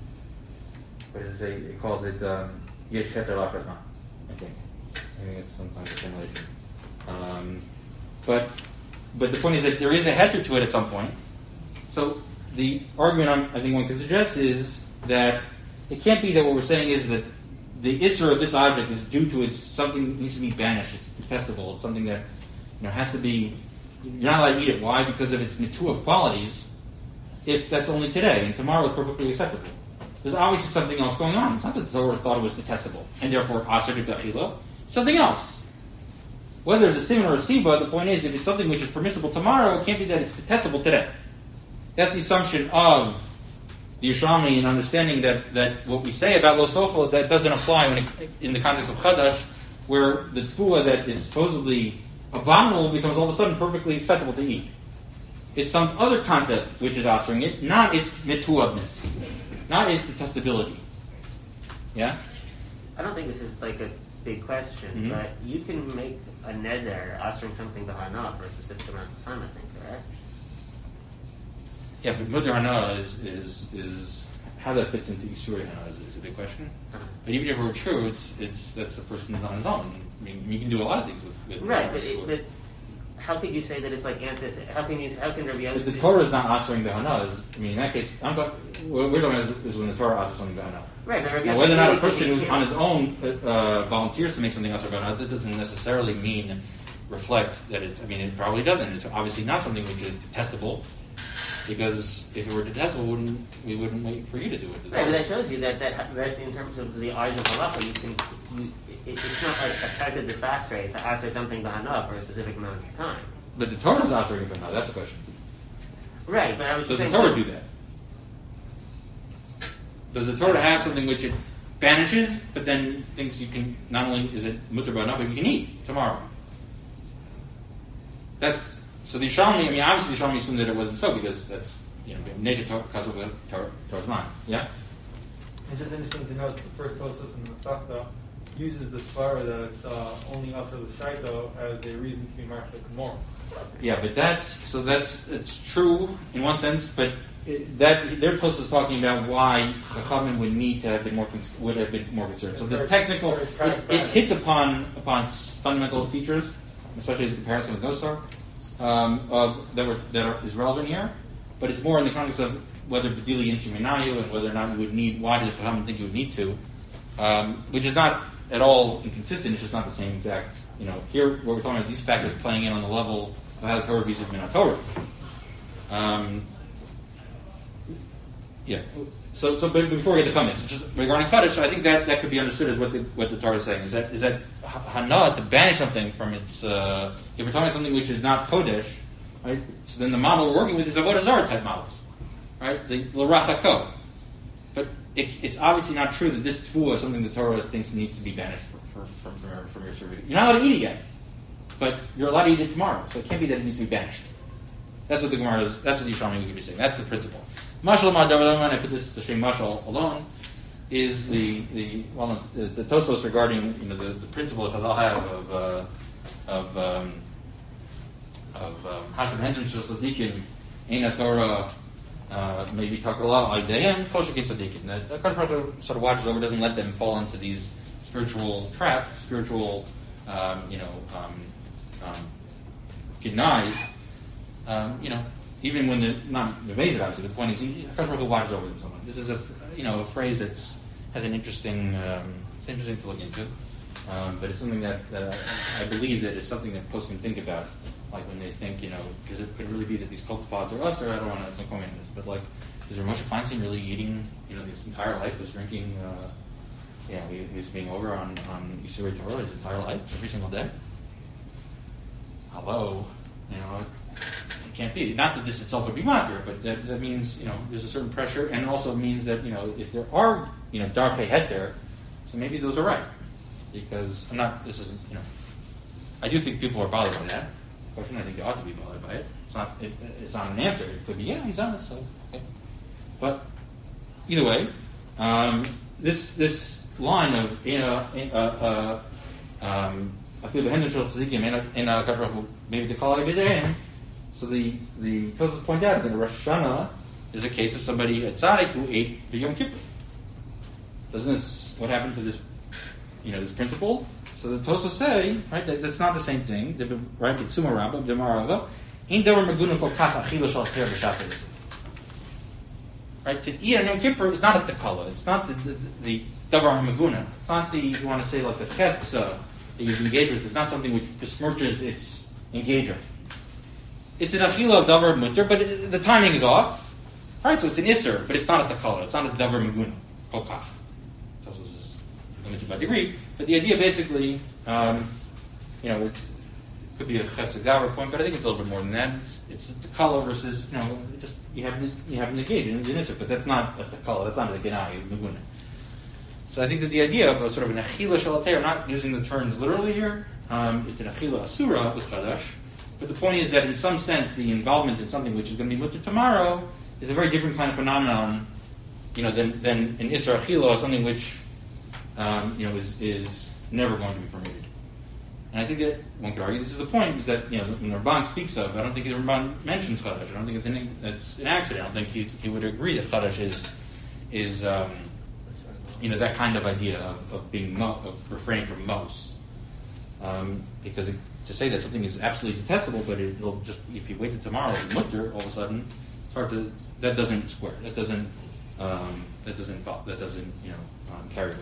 what does it say? It calls it yesh heter lachazman. I think. I think it's sometimes a simulation. Um, but but the point is that there is a heter to it at some point. So the argument I'm, I think one could suggest is that it can't be that what we're saying is that the isser of this object is due to its something that needs to be banished. It's detestable. It's something that you know has to be. You're not allowed to eat it. Why? Because of its mituv qualities. If that's only today and tomorrow is perfectly acceptable, there's obviously something else going on. It's not that the Torah thought it was detestable and therefore aser b'achila. Something else. Whether it's a simon or a siba, the point is if it's something which is permissible tomorrow, it can't be that it's detestable today. That's the assumption of the Yerushalmi in understanding that, that what we say about Lo Sochel, that doesn't apply when it, in the context of Chadash, where the tfuah that is supposedly abominable becomes all of a sudden perfectly acceptable to eat. It's some other concept which is answering it, not its mituavness, not its detestability. Yeah? I don't think this is like a big question, Mm-hmm. but you can make a neder answering something behanah for a specific amount of time, I think, correct? Yeah, but Mudar Hana is, is, is how that fits into Yisuri Hana is, is a big question. Uh-huh. But even if it were true, it's it's that's the person on his own. I mean, you can do a lot of things with, with Right, but, it, but how could you say that it's like anti? How can you? How can there be? Because the Torah is not answering the Hana. I mean, in that case, I'm talking, what we're talking about is, is when the Torah answers something the Hana. Right, but Now, whether or not a person who's on his own uh, uh, volunteers to make something else about that doesn't necessarily mean reflect that it's. I mean, it probably doesn't. It's obviously not something which is detestable. Because if it were detestable, wouldn't we wouldn't wait for you to do it? Right, but that shows you that, that that in terms of the eyes of halacha, you can you, it, it's not like a character disaster to answer something bahana for a specific amount of time. But the Torah is answering it now. That's the question. Right, but I was Does just the saying. Torah do that? Does the Torah have something which it banishes, but then thinks you can not only is it mutar bahana, but you can eat tomorrow? That's. So the Yerushalmi, I mean, obviously the Yerushalmi assumed that it wasn't so because that's, you know, Nesha Kazov Torah's mind. Yeah? It's just interesting to note the first Tosos in the Masechta uses the svara that it's uh, only Asr L'Shaito as a reason to be marchik more. Yeah, but that's, so that's, it's true in one sense, but it, that, their Tosos is talking about why Chachamim would need to have been more, would have been more concerned. So the technical, it, it hits upon, upon fundamental features, especially the comparison with Nosar. Um, of that, were, that are, is relevant here, but it's more in the context of whether Bedili and Shiminayu and whether or not you would need, why did the Chachamim think you would need to, um, which is not at all inconsistent, it's just not the same exact, you know, here what we're talking about, these factors playing in on the level of how the Torah views Min HaTorah. Um, yeah, so so but before we get to comments, just regarding Kaddish, I think that, that could be understood as what the, what the Torah is saying, is that is that Hana, to banish something from its, uh, if we're talking about something which is not Kodesh, right, so then the model we're working with is Avodah Zarah type models, right, the L'Rachako. But it, it's obviously not true that this tfuah is something the Torah thinks needs to be banished from, from, from, your, from your service. You're not allowed to eat it yet, but you're allowed to eat it tomorrow, so it can't be that it needs to be banished. That's what the Gemara is, that's what the Yerushalmi would be saying, that's the principle. Mashal Ma'adav, I put this, the Shem Mashal alone, is the the well the, the Tosos regarding you know the, the principle that Chazal have of uh, of um, of Hashem Hendon Shel Tzadikim Ein Torah uh, maybe Takala Aideim Kol Shekin Tzadikim. That Kadosh Baruch Hu sort of watches over, doesn't let them fall into these spiritual traps, spiritual um, you know um, um, denies. um, you know, even when they're not amazed, obviously, the point is, Hakadosh Baruch Hu watches over them so much. This is a, you know, a phrase that's has an interesting, um, it's interesting to look into, um, but it's something that, that I, I believe that is something that folks can think about, like when they think, you know, because it could really be that these cult pods are us, or I don't want to don't comment on this, but like, is Moshe Feinstein really eating, you know, his entire life was drinking, uh, you know, he, he was being over on, on Yisroel Torah his entire life, every single day? Hello? You know, it can't be. Not that this itself would be moderate, but that, that means, you know, there's a certain pressure, and it also means that, you know, if there are, you know, darkei heter, so maybe those are right. Because I'm not, this isn't, you know, I do think people are bothered by that question. I think they ought to be bothered by it. It's not, it, it's not an answer. It could be, yeah, he's honest, so, okay. But, either way, um, this this line of, you know, uh, uh, um, maybe the call every so the the Tosfos point out that Rosh Hashanah is a case of somebody, a tzaddik, who ate the Yom Kippur. Doesn't this, what happened to this, you know, this principle? So the Tosfos say, right, that, that's not the same thing. The, right, the Tzuma Rabbah, the Marava, ain't davar meguna kol kach achila shal ter b'shas. Right, to eat on Yom Kippur is not a tekala. It's not the the, the davar meguna. It's not the, you want to say like a chetza that you've engaged with. It's not something which besmirches its engager. It's an achila of davar mutter, but it, the timing is off. Right, so it's an isser, but it's not a tekala. It's not a davar meguna kol kach. Tosfos is limited by degree, but the idea basically, um, you know, it's, it could be a chetza davar point, but I think it's a little bit more than that. It's, it's a tekala versus, you know, just you have you have an engaged in an isser, but that's not a tekala. That's not a genai meguna. So I think that the idea of a sort of an achila shalater, not using the terms literally here, um, it's an achila asura with chadash, but the point is that in some sense the involvement in something which is going to be mutter tomorrow is a very different kind of phenomenon, you know, than, than an isra achila or something which, um, you know, is, is never going to be permitted. And I think that one could argue this is the point, is that, you know, when the Ramban speaks of, I don't think the Ramban mentions chadash. I don't think it's an, it's an accident. I don't think he, he would agree that chadash is, is um, you know, that kind of idea of, of being mo- of refraining from mos, um, because it, to say that something is absolutely detestable, but it, it'll just, if you wait till tomorrow and mutter, all of a sudden it's hard to, that doesn't square, that doesn't um, that doesn't that doesn't you know um, carry weight.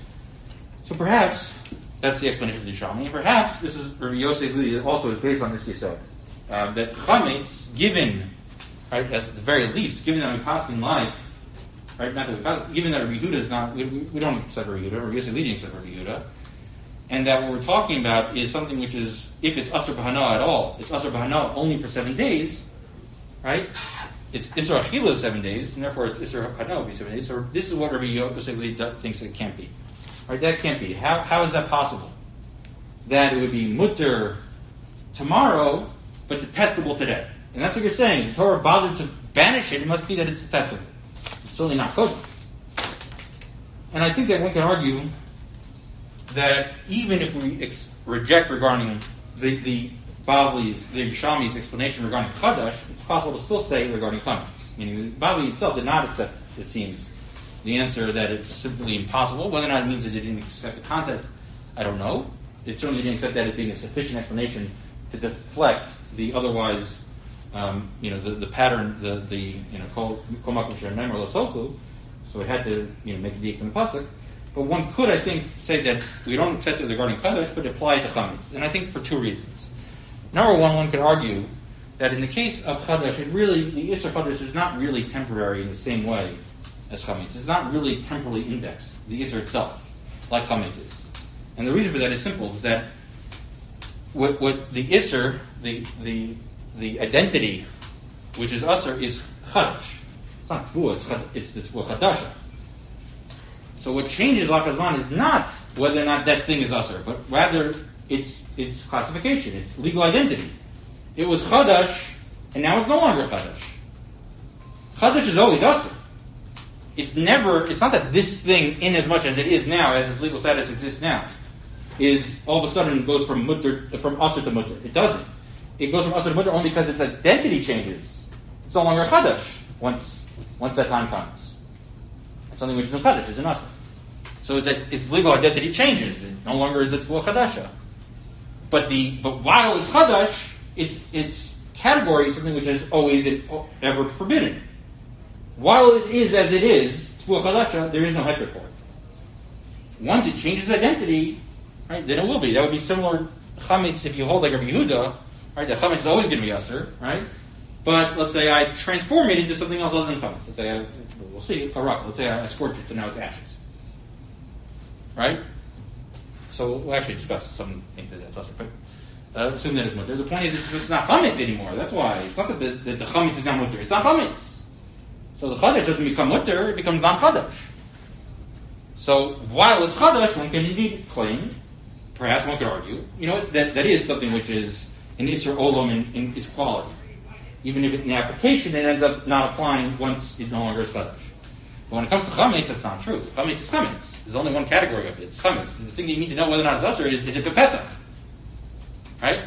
So perhaps that's the explanation for the Yerushalmi, and perhaps this is Rabbi Yosef Lili also is based on this yesod, uh, that chametz, given, right, at the very least, given that we paskin like. Right, not that we, given that Rabbi Yehuda is not, we, we don't accept Rabbi Yehuda, Rabbi Yosef leading accept Rabbi Yehuda, and that what we're talking about is something which is, if it's Asur B'Hana at all, it's Asur B'Hana only for seven days, right? It's Isra Achila seven days, and therefore it's Isra B'Hana will be seven days. So this is what Rabbi Yosef thinks it can't be. Right, that can't be. How how is that possible? That it would be mutter tomorrow, but detestable today. And that's what you're saying. The Torah bothered to banish it, it must be that it's detestable. Certainly not good. And I think that one can argue that even if we ex- reject regarding the, the Bavli's, the Yerushalmi's explanation regarding Chadash, it's possible to still say regarding chametz. Meaning, the Bavli itself did not accept, it seems, the answer that it's simply impossible. Whether or not it means that it didn't accept the concept, I don't know. It certainly didn't accept that as being a sufficient explanation to deflect the otherwise, um, you know, the, the pattern, the, the you know, kol makom she'nem or losoku. So it had to, you know, make a deek from the pasuk. But one could, I think, say that we don't accept it regarding Chadash, but apply it to chametz. And I think for two reasons. Number one, one could argue that in the case of Chadash, it really, the Isser Chadash is not really temporary in the same way as chametz. It's not really temporally indexed, the Isser itself, like chametz is. And the reason for that is simple, is that what, what the Isser, the, the, the identity, which is Asr, is Chadash. It's not Tzvua, it's, it's the Tzvua Chadasha. So what changes Lachazman is not whether or not that thing is Asr, but rather its its classification, its legal identity. It was Chadash, and now it's no longer Chadash. Chadash is always Asr. It's never, it's not that this thing, in as much as it is now, as its legal status exists now, is all of a sudden goes from mutter, from Asr to mutter. It doesn't. It goes from Asr to mutter only because its identity changes. It's no longer Chadash once once that time comes. It's something which is in Chadash, is in Asr. So it's a, its legal identity changes. It no longer is a Tzvua Chadasha. But the but while it's Chadash, its its category is something which is always and ever forbidden. While it is as it is, Tfuah Chadasha, there is no heter for it. Once it changes identity, right, then it will be. That would be similar chametz if you hold like Rabbi Yehuda, right? The chametz is always going to be aser, right? But let's say I transform it into something else other than chametz. Let's say I, we'll see, harak. Let's say I scorch it, so now it's ashes, right? So we'll actually discuss some things that that's aser, but uh, assume that it's mutter. The point is, it's, it's not chametz anymore. That's why it's not that the, that the chametz is not mutter. It's not chametz. So the chadash doesn't become mutter; it becomes non-chadash. So while it's chadash, one can indeed claim, perhaps one could argue, you know, that, that is something which is an isser olam in, in its quality. Even if it, in the application it ends up not applying once it no longer is chadash. But when it comes to chametz, that's not true. Chametz is chametz. There's only one category of it. It's chametz. And the thing that you need to know whether or not it's usher is, is it Pesach? Right?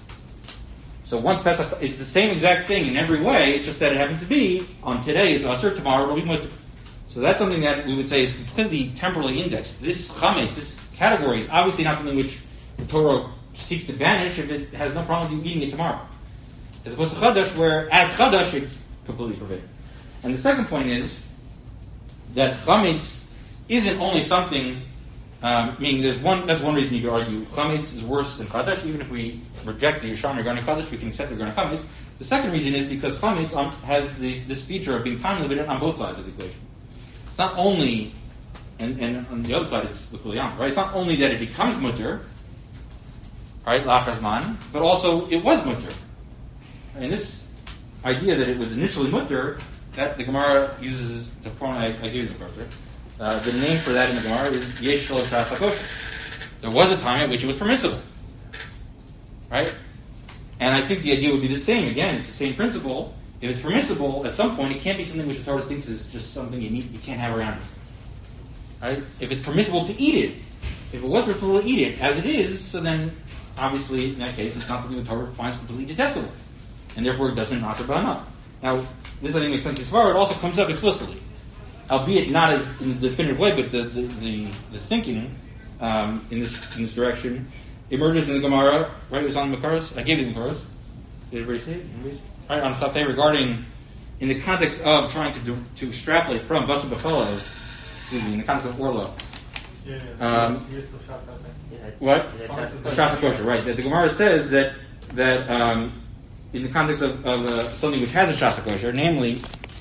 So once Pesach, it's the same exact thing in every way, it's just that it happens to be, on today it's usher, tomorrow it'll be mutter. So that's something that we would say is completely temporally indexed. This chametz, this category, is obviously not something which the Torah seeks to banish if it has no problem with you eating it tomorrow. As opposed to chadash, where as chadash it's completely forbidden. And the second point is that chametz isn't only something, um, meaning there's one. That's one reason you could argue chametz is worse than chadash. Even if we reject the Yishan regarding chadash, we can accept regarding chametz. The second reason is because chametz um, has this, this feature of being time limited on both sides of the equation. It's not only, and, and on the other side it's l'kulayam, right? It's not only that it becomes mutter, right, lachazman, but also it was mutter. And this idea that it was initially mutter, that the Gemara uses the form I, I gave you the Gemara. Uh, the name for that in the Gemara is yesh shalosh shas hakosher. There was a time at which it was permissible, right? And I think the idea would be the same. Again, it's the same principle. If it's permissible, at some point, it can't be something which the Torah thinks is just something you need, you can't have around you. Right? If it's permissible to eat it, if it was permissible to eat it as it is, so then obviously in that case it's not something the Torah finds completely detestable, and therefore it doesn't matter ba'ana. Now, this I think makes sense as far. It also comes up explicitly, albeit not as in the definitive way, but the the, the, the thinking um, in this in this direction emerges in the Gemara. Right? It was on the Makaros. I gave you the Makaros. Did everybody see it? Everybody see it? Right, on Chafei regarding, in the context of trying to do, to extrapolate from Basar B'Cholo, excuse me, in the context of Orla. Yeah, yeah. Um, Yes, the Shas, I think. what? Yeah. The Shas kosher, right. The, the Gemara says that that um, in the context of, of uh, something which has a Shas kosher, namely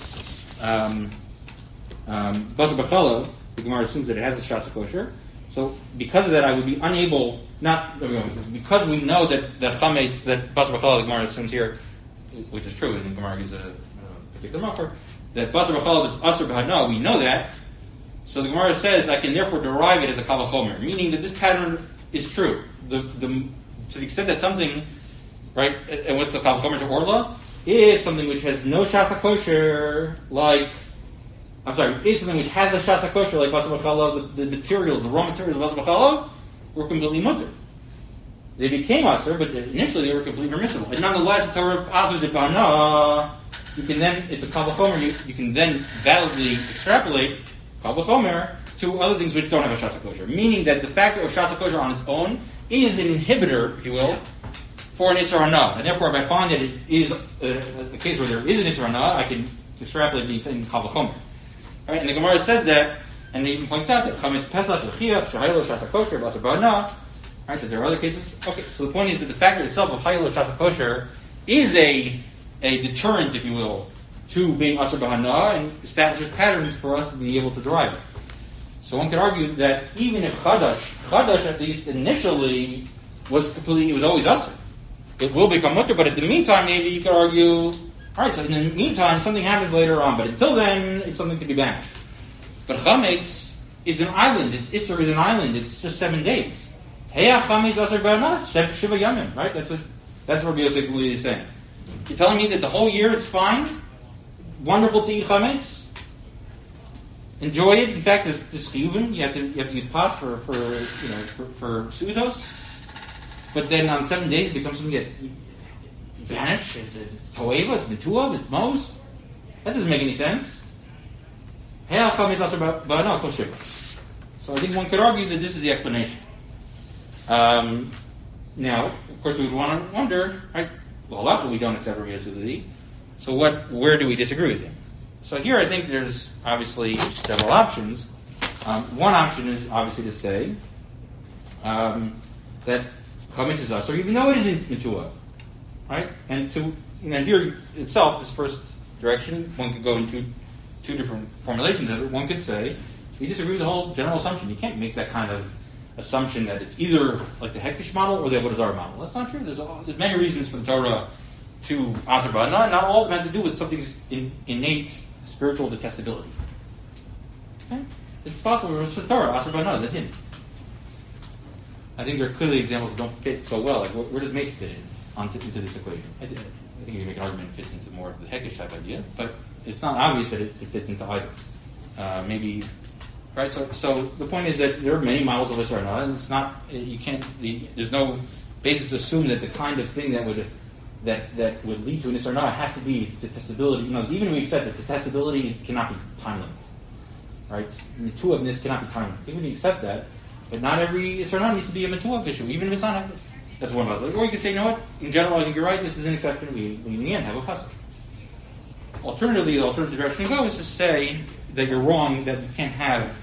um, um, Basar B'Cholo, the Gemara assumes that it has a Shas kosher. So because of that, I would be unable, not because we know that that chametz, that Basar B'Cholo, the Gemara assumes here, which is true, and the Gemara gives a, a particular marker, that Basar B'Chalav is Asr B'Hadna, we know that. So the Gemara says, I can therefore derive it as a Kal Chomer, meaning that this pattern is true. The, the, to the extent that something, right, and what's the Kal Chomer to Orla? If something which has no Shas kosher, like, I'm sorry, if something which has a Shas kosher, like Basar B'Chalav, the, the materials, the raw materials of Basar B'Chalav, were completely mutter. They became asr, but initially they were completely permissible. And nonetheless, the Torah asrs it b'hana. You can then, it's a kal v'chomer, you, you can then validly extrapolate kal v'chomer to other things which don't have a shas kosher. Meaning that the fact of shas kosher on its own is an inhibitor, if you will, for an isra hana. And therefore, if I find that it is uh, a case where there is an isra hana, I can extrapolate the thing kal v'chomer. Right? And the Gemara says that, and it even points out that chametz pesach, l'chiach, shahaylo shas kosher, basar b'hana. Right, that there are other cases. Okay, so the point is that the factor itself of Hayel Shas kosher is a a deterrent, if you will, to being Asr B'Hana and establishes patterns for us to be able to derive it. So one could argue that even if Chadash, Chadash at least initially was completely, it was always Asr. It will become Mutter, but at the meantime, maybe you could argue, alright, so in the meantime, something happens later on, but until then, it's something to be banished. But Chametz is an island, it's Isser is an island, it's just seven days. Hey, chametz aser b'hana, shiva yamim, right? That's what that's what Rabbi Yosef is saying. You're telling me that the whole year it's fine, wonderful to eat chametz, enjoy it. In fact, it's, it's chiyuvin. You have to you have to use pot for for you know for, for sudos, but then on seven days it becomes something that vanish. It's, it's toeva, it's metuav, it's mos. That doesn't make any sense. Hey, chametz aser b'hana kol shiva. So I think one could argue that this is the explanation. Um, now, of course, we would want to wonder, right? halacha we don't accept Rabbi Yosef Levi. So what? Where do we disagree with him? So here I think there's obviously several options. Um, one option is obviously to say um, that chametz is usher, even though it isn't mitua, right? And to you know here itself, this first direction, one could go into two different formulations of it. One could say we disagree with the whole general assumption. You can't make that kind of assumption that it's either like the Hekish model or the Avodah Zarah model. That's not true. There's, all, there's many reasons for the Torah to Asher Ba'ana, not all of them have to do with something's in, innate spiritual detestability. Okay? It's possible for the Torah, Asher Ba'ana is a din. I think there are clearly examples that don't fit so well. Like, where, where does Mace fit in onto, into this equation? I, did, I think you can make an argument it fits into more of the Hekish type idea, but it's not obvious that it, it fits into either. Uh, maybe, right? So, so the point is that there are many models of Isra Hana, and it's not, you can't, the, there's no basis to assume that the kind of thing that would that, that would lead to an Isra Hana has to be detestability. You know, even if we accept that detestability cannot be time limited, right? Mituavness cannot be time limited. Even if we accept that, but not every Isra Hana needs to be a Mituav issue, even if it's not Hekish. That's one possibility. Or you could say, you know what? In general, I think you're right. This is an exception. We, we in the end have a pasuk. Alternatively, the alternative direction to go is to say that you're wrong, that you can't have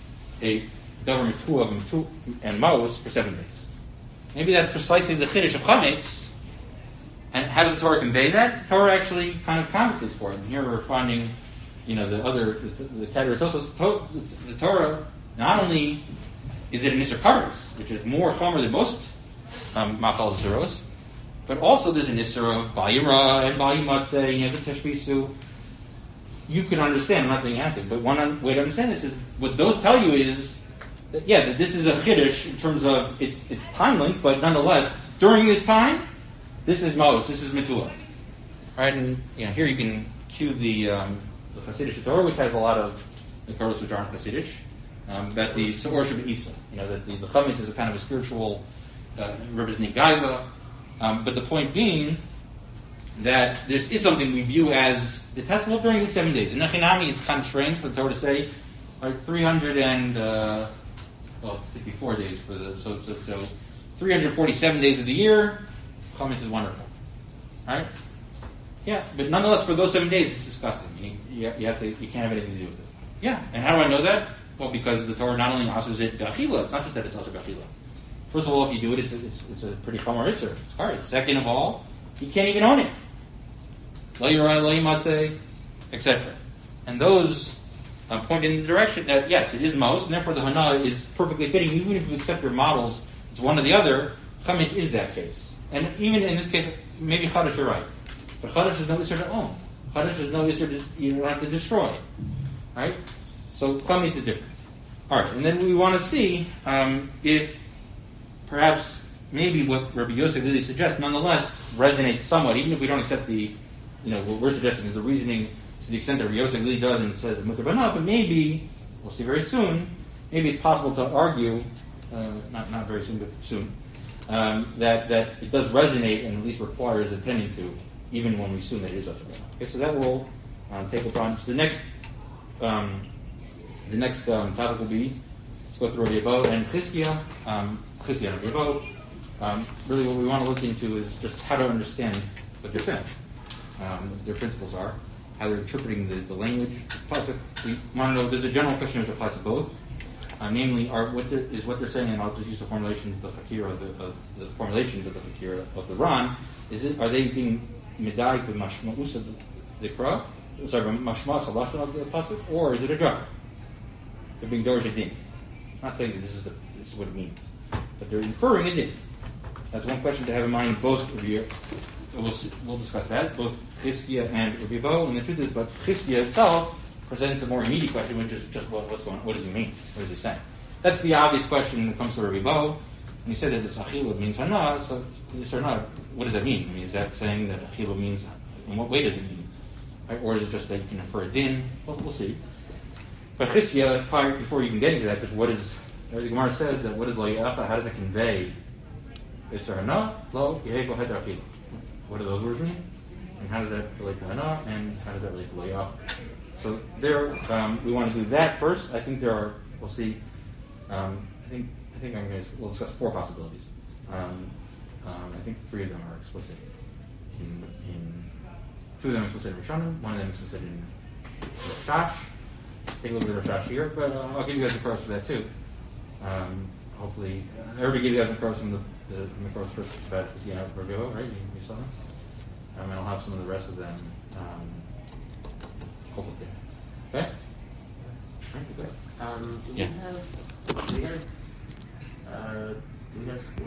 a government Tuav and Maos for seven days. Maybe that's precisely the Chiddush of Chametz. And how does the Torah convey that? The Torah actually kind of compensates for it. And here we're finding, you know, the other, the, the category of the Torah, not only is it an Isser Kares, which is more Chomer than most um, Machal Zeros, but also there's an Isser of Bayira and Bayimatzeh, and you have the Teshbisu. You can understand, I'm not saying you have to, but one way to understand this is, what those tell you is, that, yeah, that this is a Chiddush in terms of its its time link, but nonetheless, during this time, this is Mos, this is Metuah. Right, and you know, here you can cue the, um, the Hasidic Torah, which has a lot of the Karos which aren't Hasidic, um, that the Seor should be Isa, you know, that the, the Chametz is a kind of a spiritual uh, representing Gaiva, um, but the point being that this is something we view as detestable during these seven days. In Nechinami, it's kind of strange for the Torah to say, right, three hundred and, uh, well, fifty-four days for the, so, so, so three hundred forty-seven days of the year, Chametz is wonderful. Right? Yeah, but nonetheless, for those seven days, it's disgusting. You, you, you have to, you can't have anything to do with it. Yeah, and how do I know that? Well, because the Torah not only asks it b'achila, it's not just that it's also b'achila. First of all, if you do it, it's a, it's, it's a pretty chomer isser. It's hard. Second of all, you can't even own it. Lo yirai, lo yimatzeh, et cetera. And those uh, point in the direction that, yes, it is most, and therefore the Hana is perfectly fitting. Even if you accept your models, it's one or the other, Chametz is that case. And even in this case, maybe Chadash you're right. But Chadash is no Isser to own. Chadash is no Isser to, you don't have to destroy. Right? So Chametz is different. Alright, and then we want to see um, if perhaps maybe what Rabbi Yosef Levi suggests nonetheless resonates somewhat, even if we don't accept the, you know, what we're suggesting is the reasoning to the extent that Rabbi Yosef Levi does and says Mutar B'Nah, but maybe, we'll see very soon, maybe it's possible to argue, uh, not not very soon, but soon, um, that, that it does resonate and at least requires attending to, even when we assume that it is Mutar B'Nah. Okay, so that will um, take upon. So the next, um, the next um, topic will be, let's go through Rabbi Abo and Chizkiah, um, Chizkiah and Rabbi Abo. Um, really what we want to look into is just how to understand what they're saying. Um, what their principles are, how they're interpreting the, the language. Plus, we want to know, there's a general question that applies to both. Uh, namely, are what is what they're saying, and I'll just use the formulations, the fakir of the, of the formulations of the fakir of the Ran. Is it, are they being medayik b'mashma'us of the Kra? Sorry, b'mashma'us halashon of the pasuk, or is it a jar? They're being dorish a din. I'm not saying that this is the, this is what it means, but they're inferring a din. That's one question to have in mind. Both of you, we'll, we'll discuss that. Both Chizkiah and Rabbi Abo, and the truth is, but Chizkiah itself presents a more immediate question, which is just what, what's going on. What does he mean? What is he saying? That's the obvious question when it comes to Rabbi Abo. And he said that it's achila means hana, so yes or not, what does that mean? I mean, is that saying that achila means, in what way does it mean? Right? Or is it just that you can infer a din? Well, we'll see. But Chizkiah, probably before you can get into that, because what is, the Gemara says that what is lo yafa, how does it convey Isser hana, lo yehevo hed achila? What do those words mean? And how does that relate to hana? And how does that relate to lo yafa? So there, um, we want to do that first. I think there are. We'll see. Um, I think I think I'm going to. We'll discuss four possibilities. Um, um, I think three of them are explicit. in, in two of them is listed in Rishonim, one of them is listed in Rashash. Take a look at Rashash here, but uh, I'll give you guys the cross for that too. Um, hopefully, I already gave you guys the cross from the the, the cross for that you know review, right? You, you saw them. Um, and I'll have some of the rest of them. Um, hopefully, okay. All right, good. Um, do we Yeah. have, do we have, uh, do we have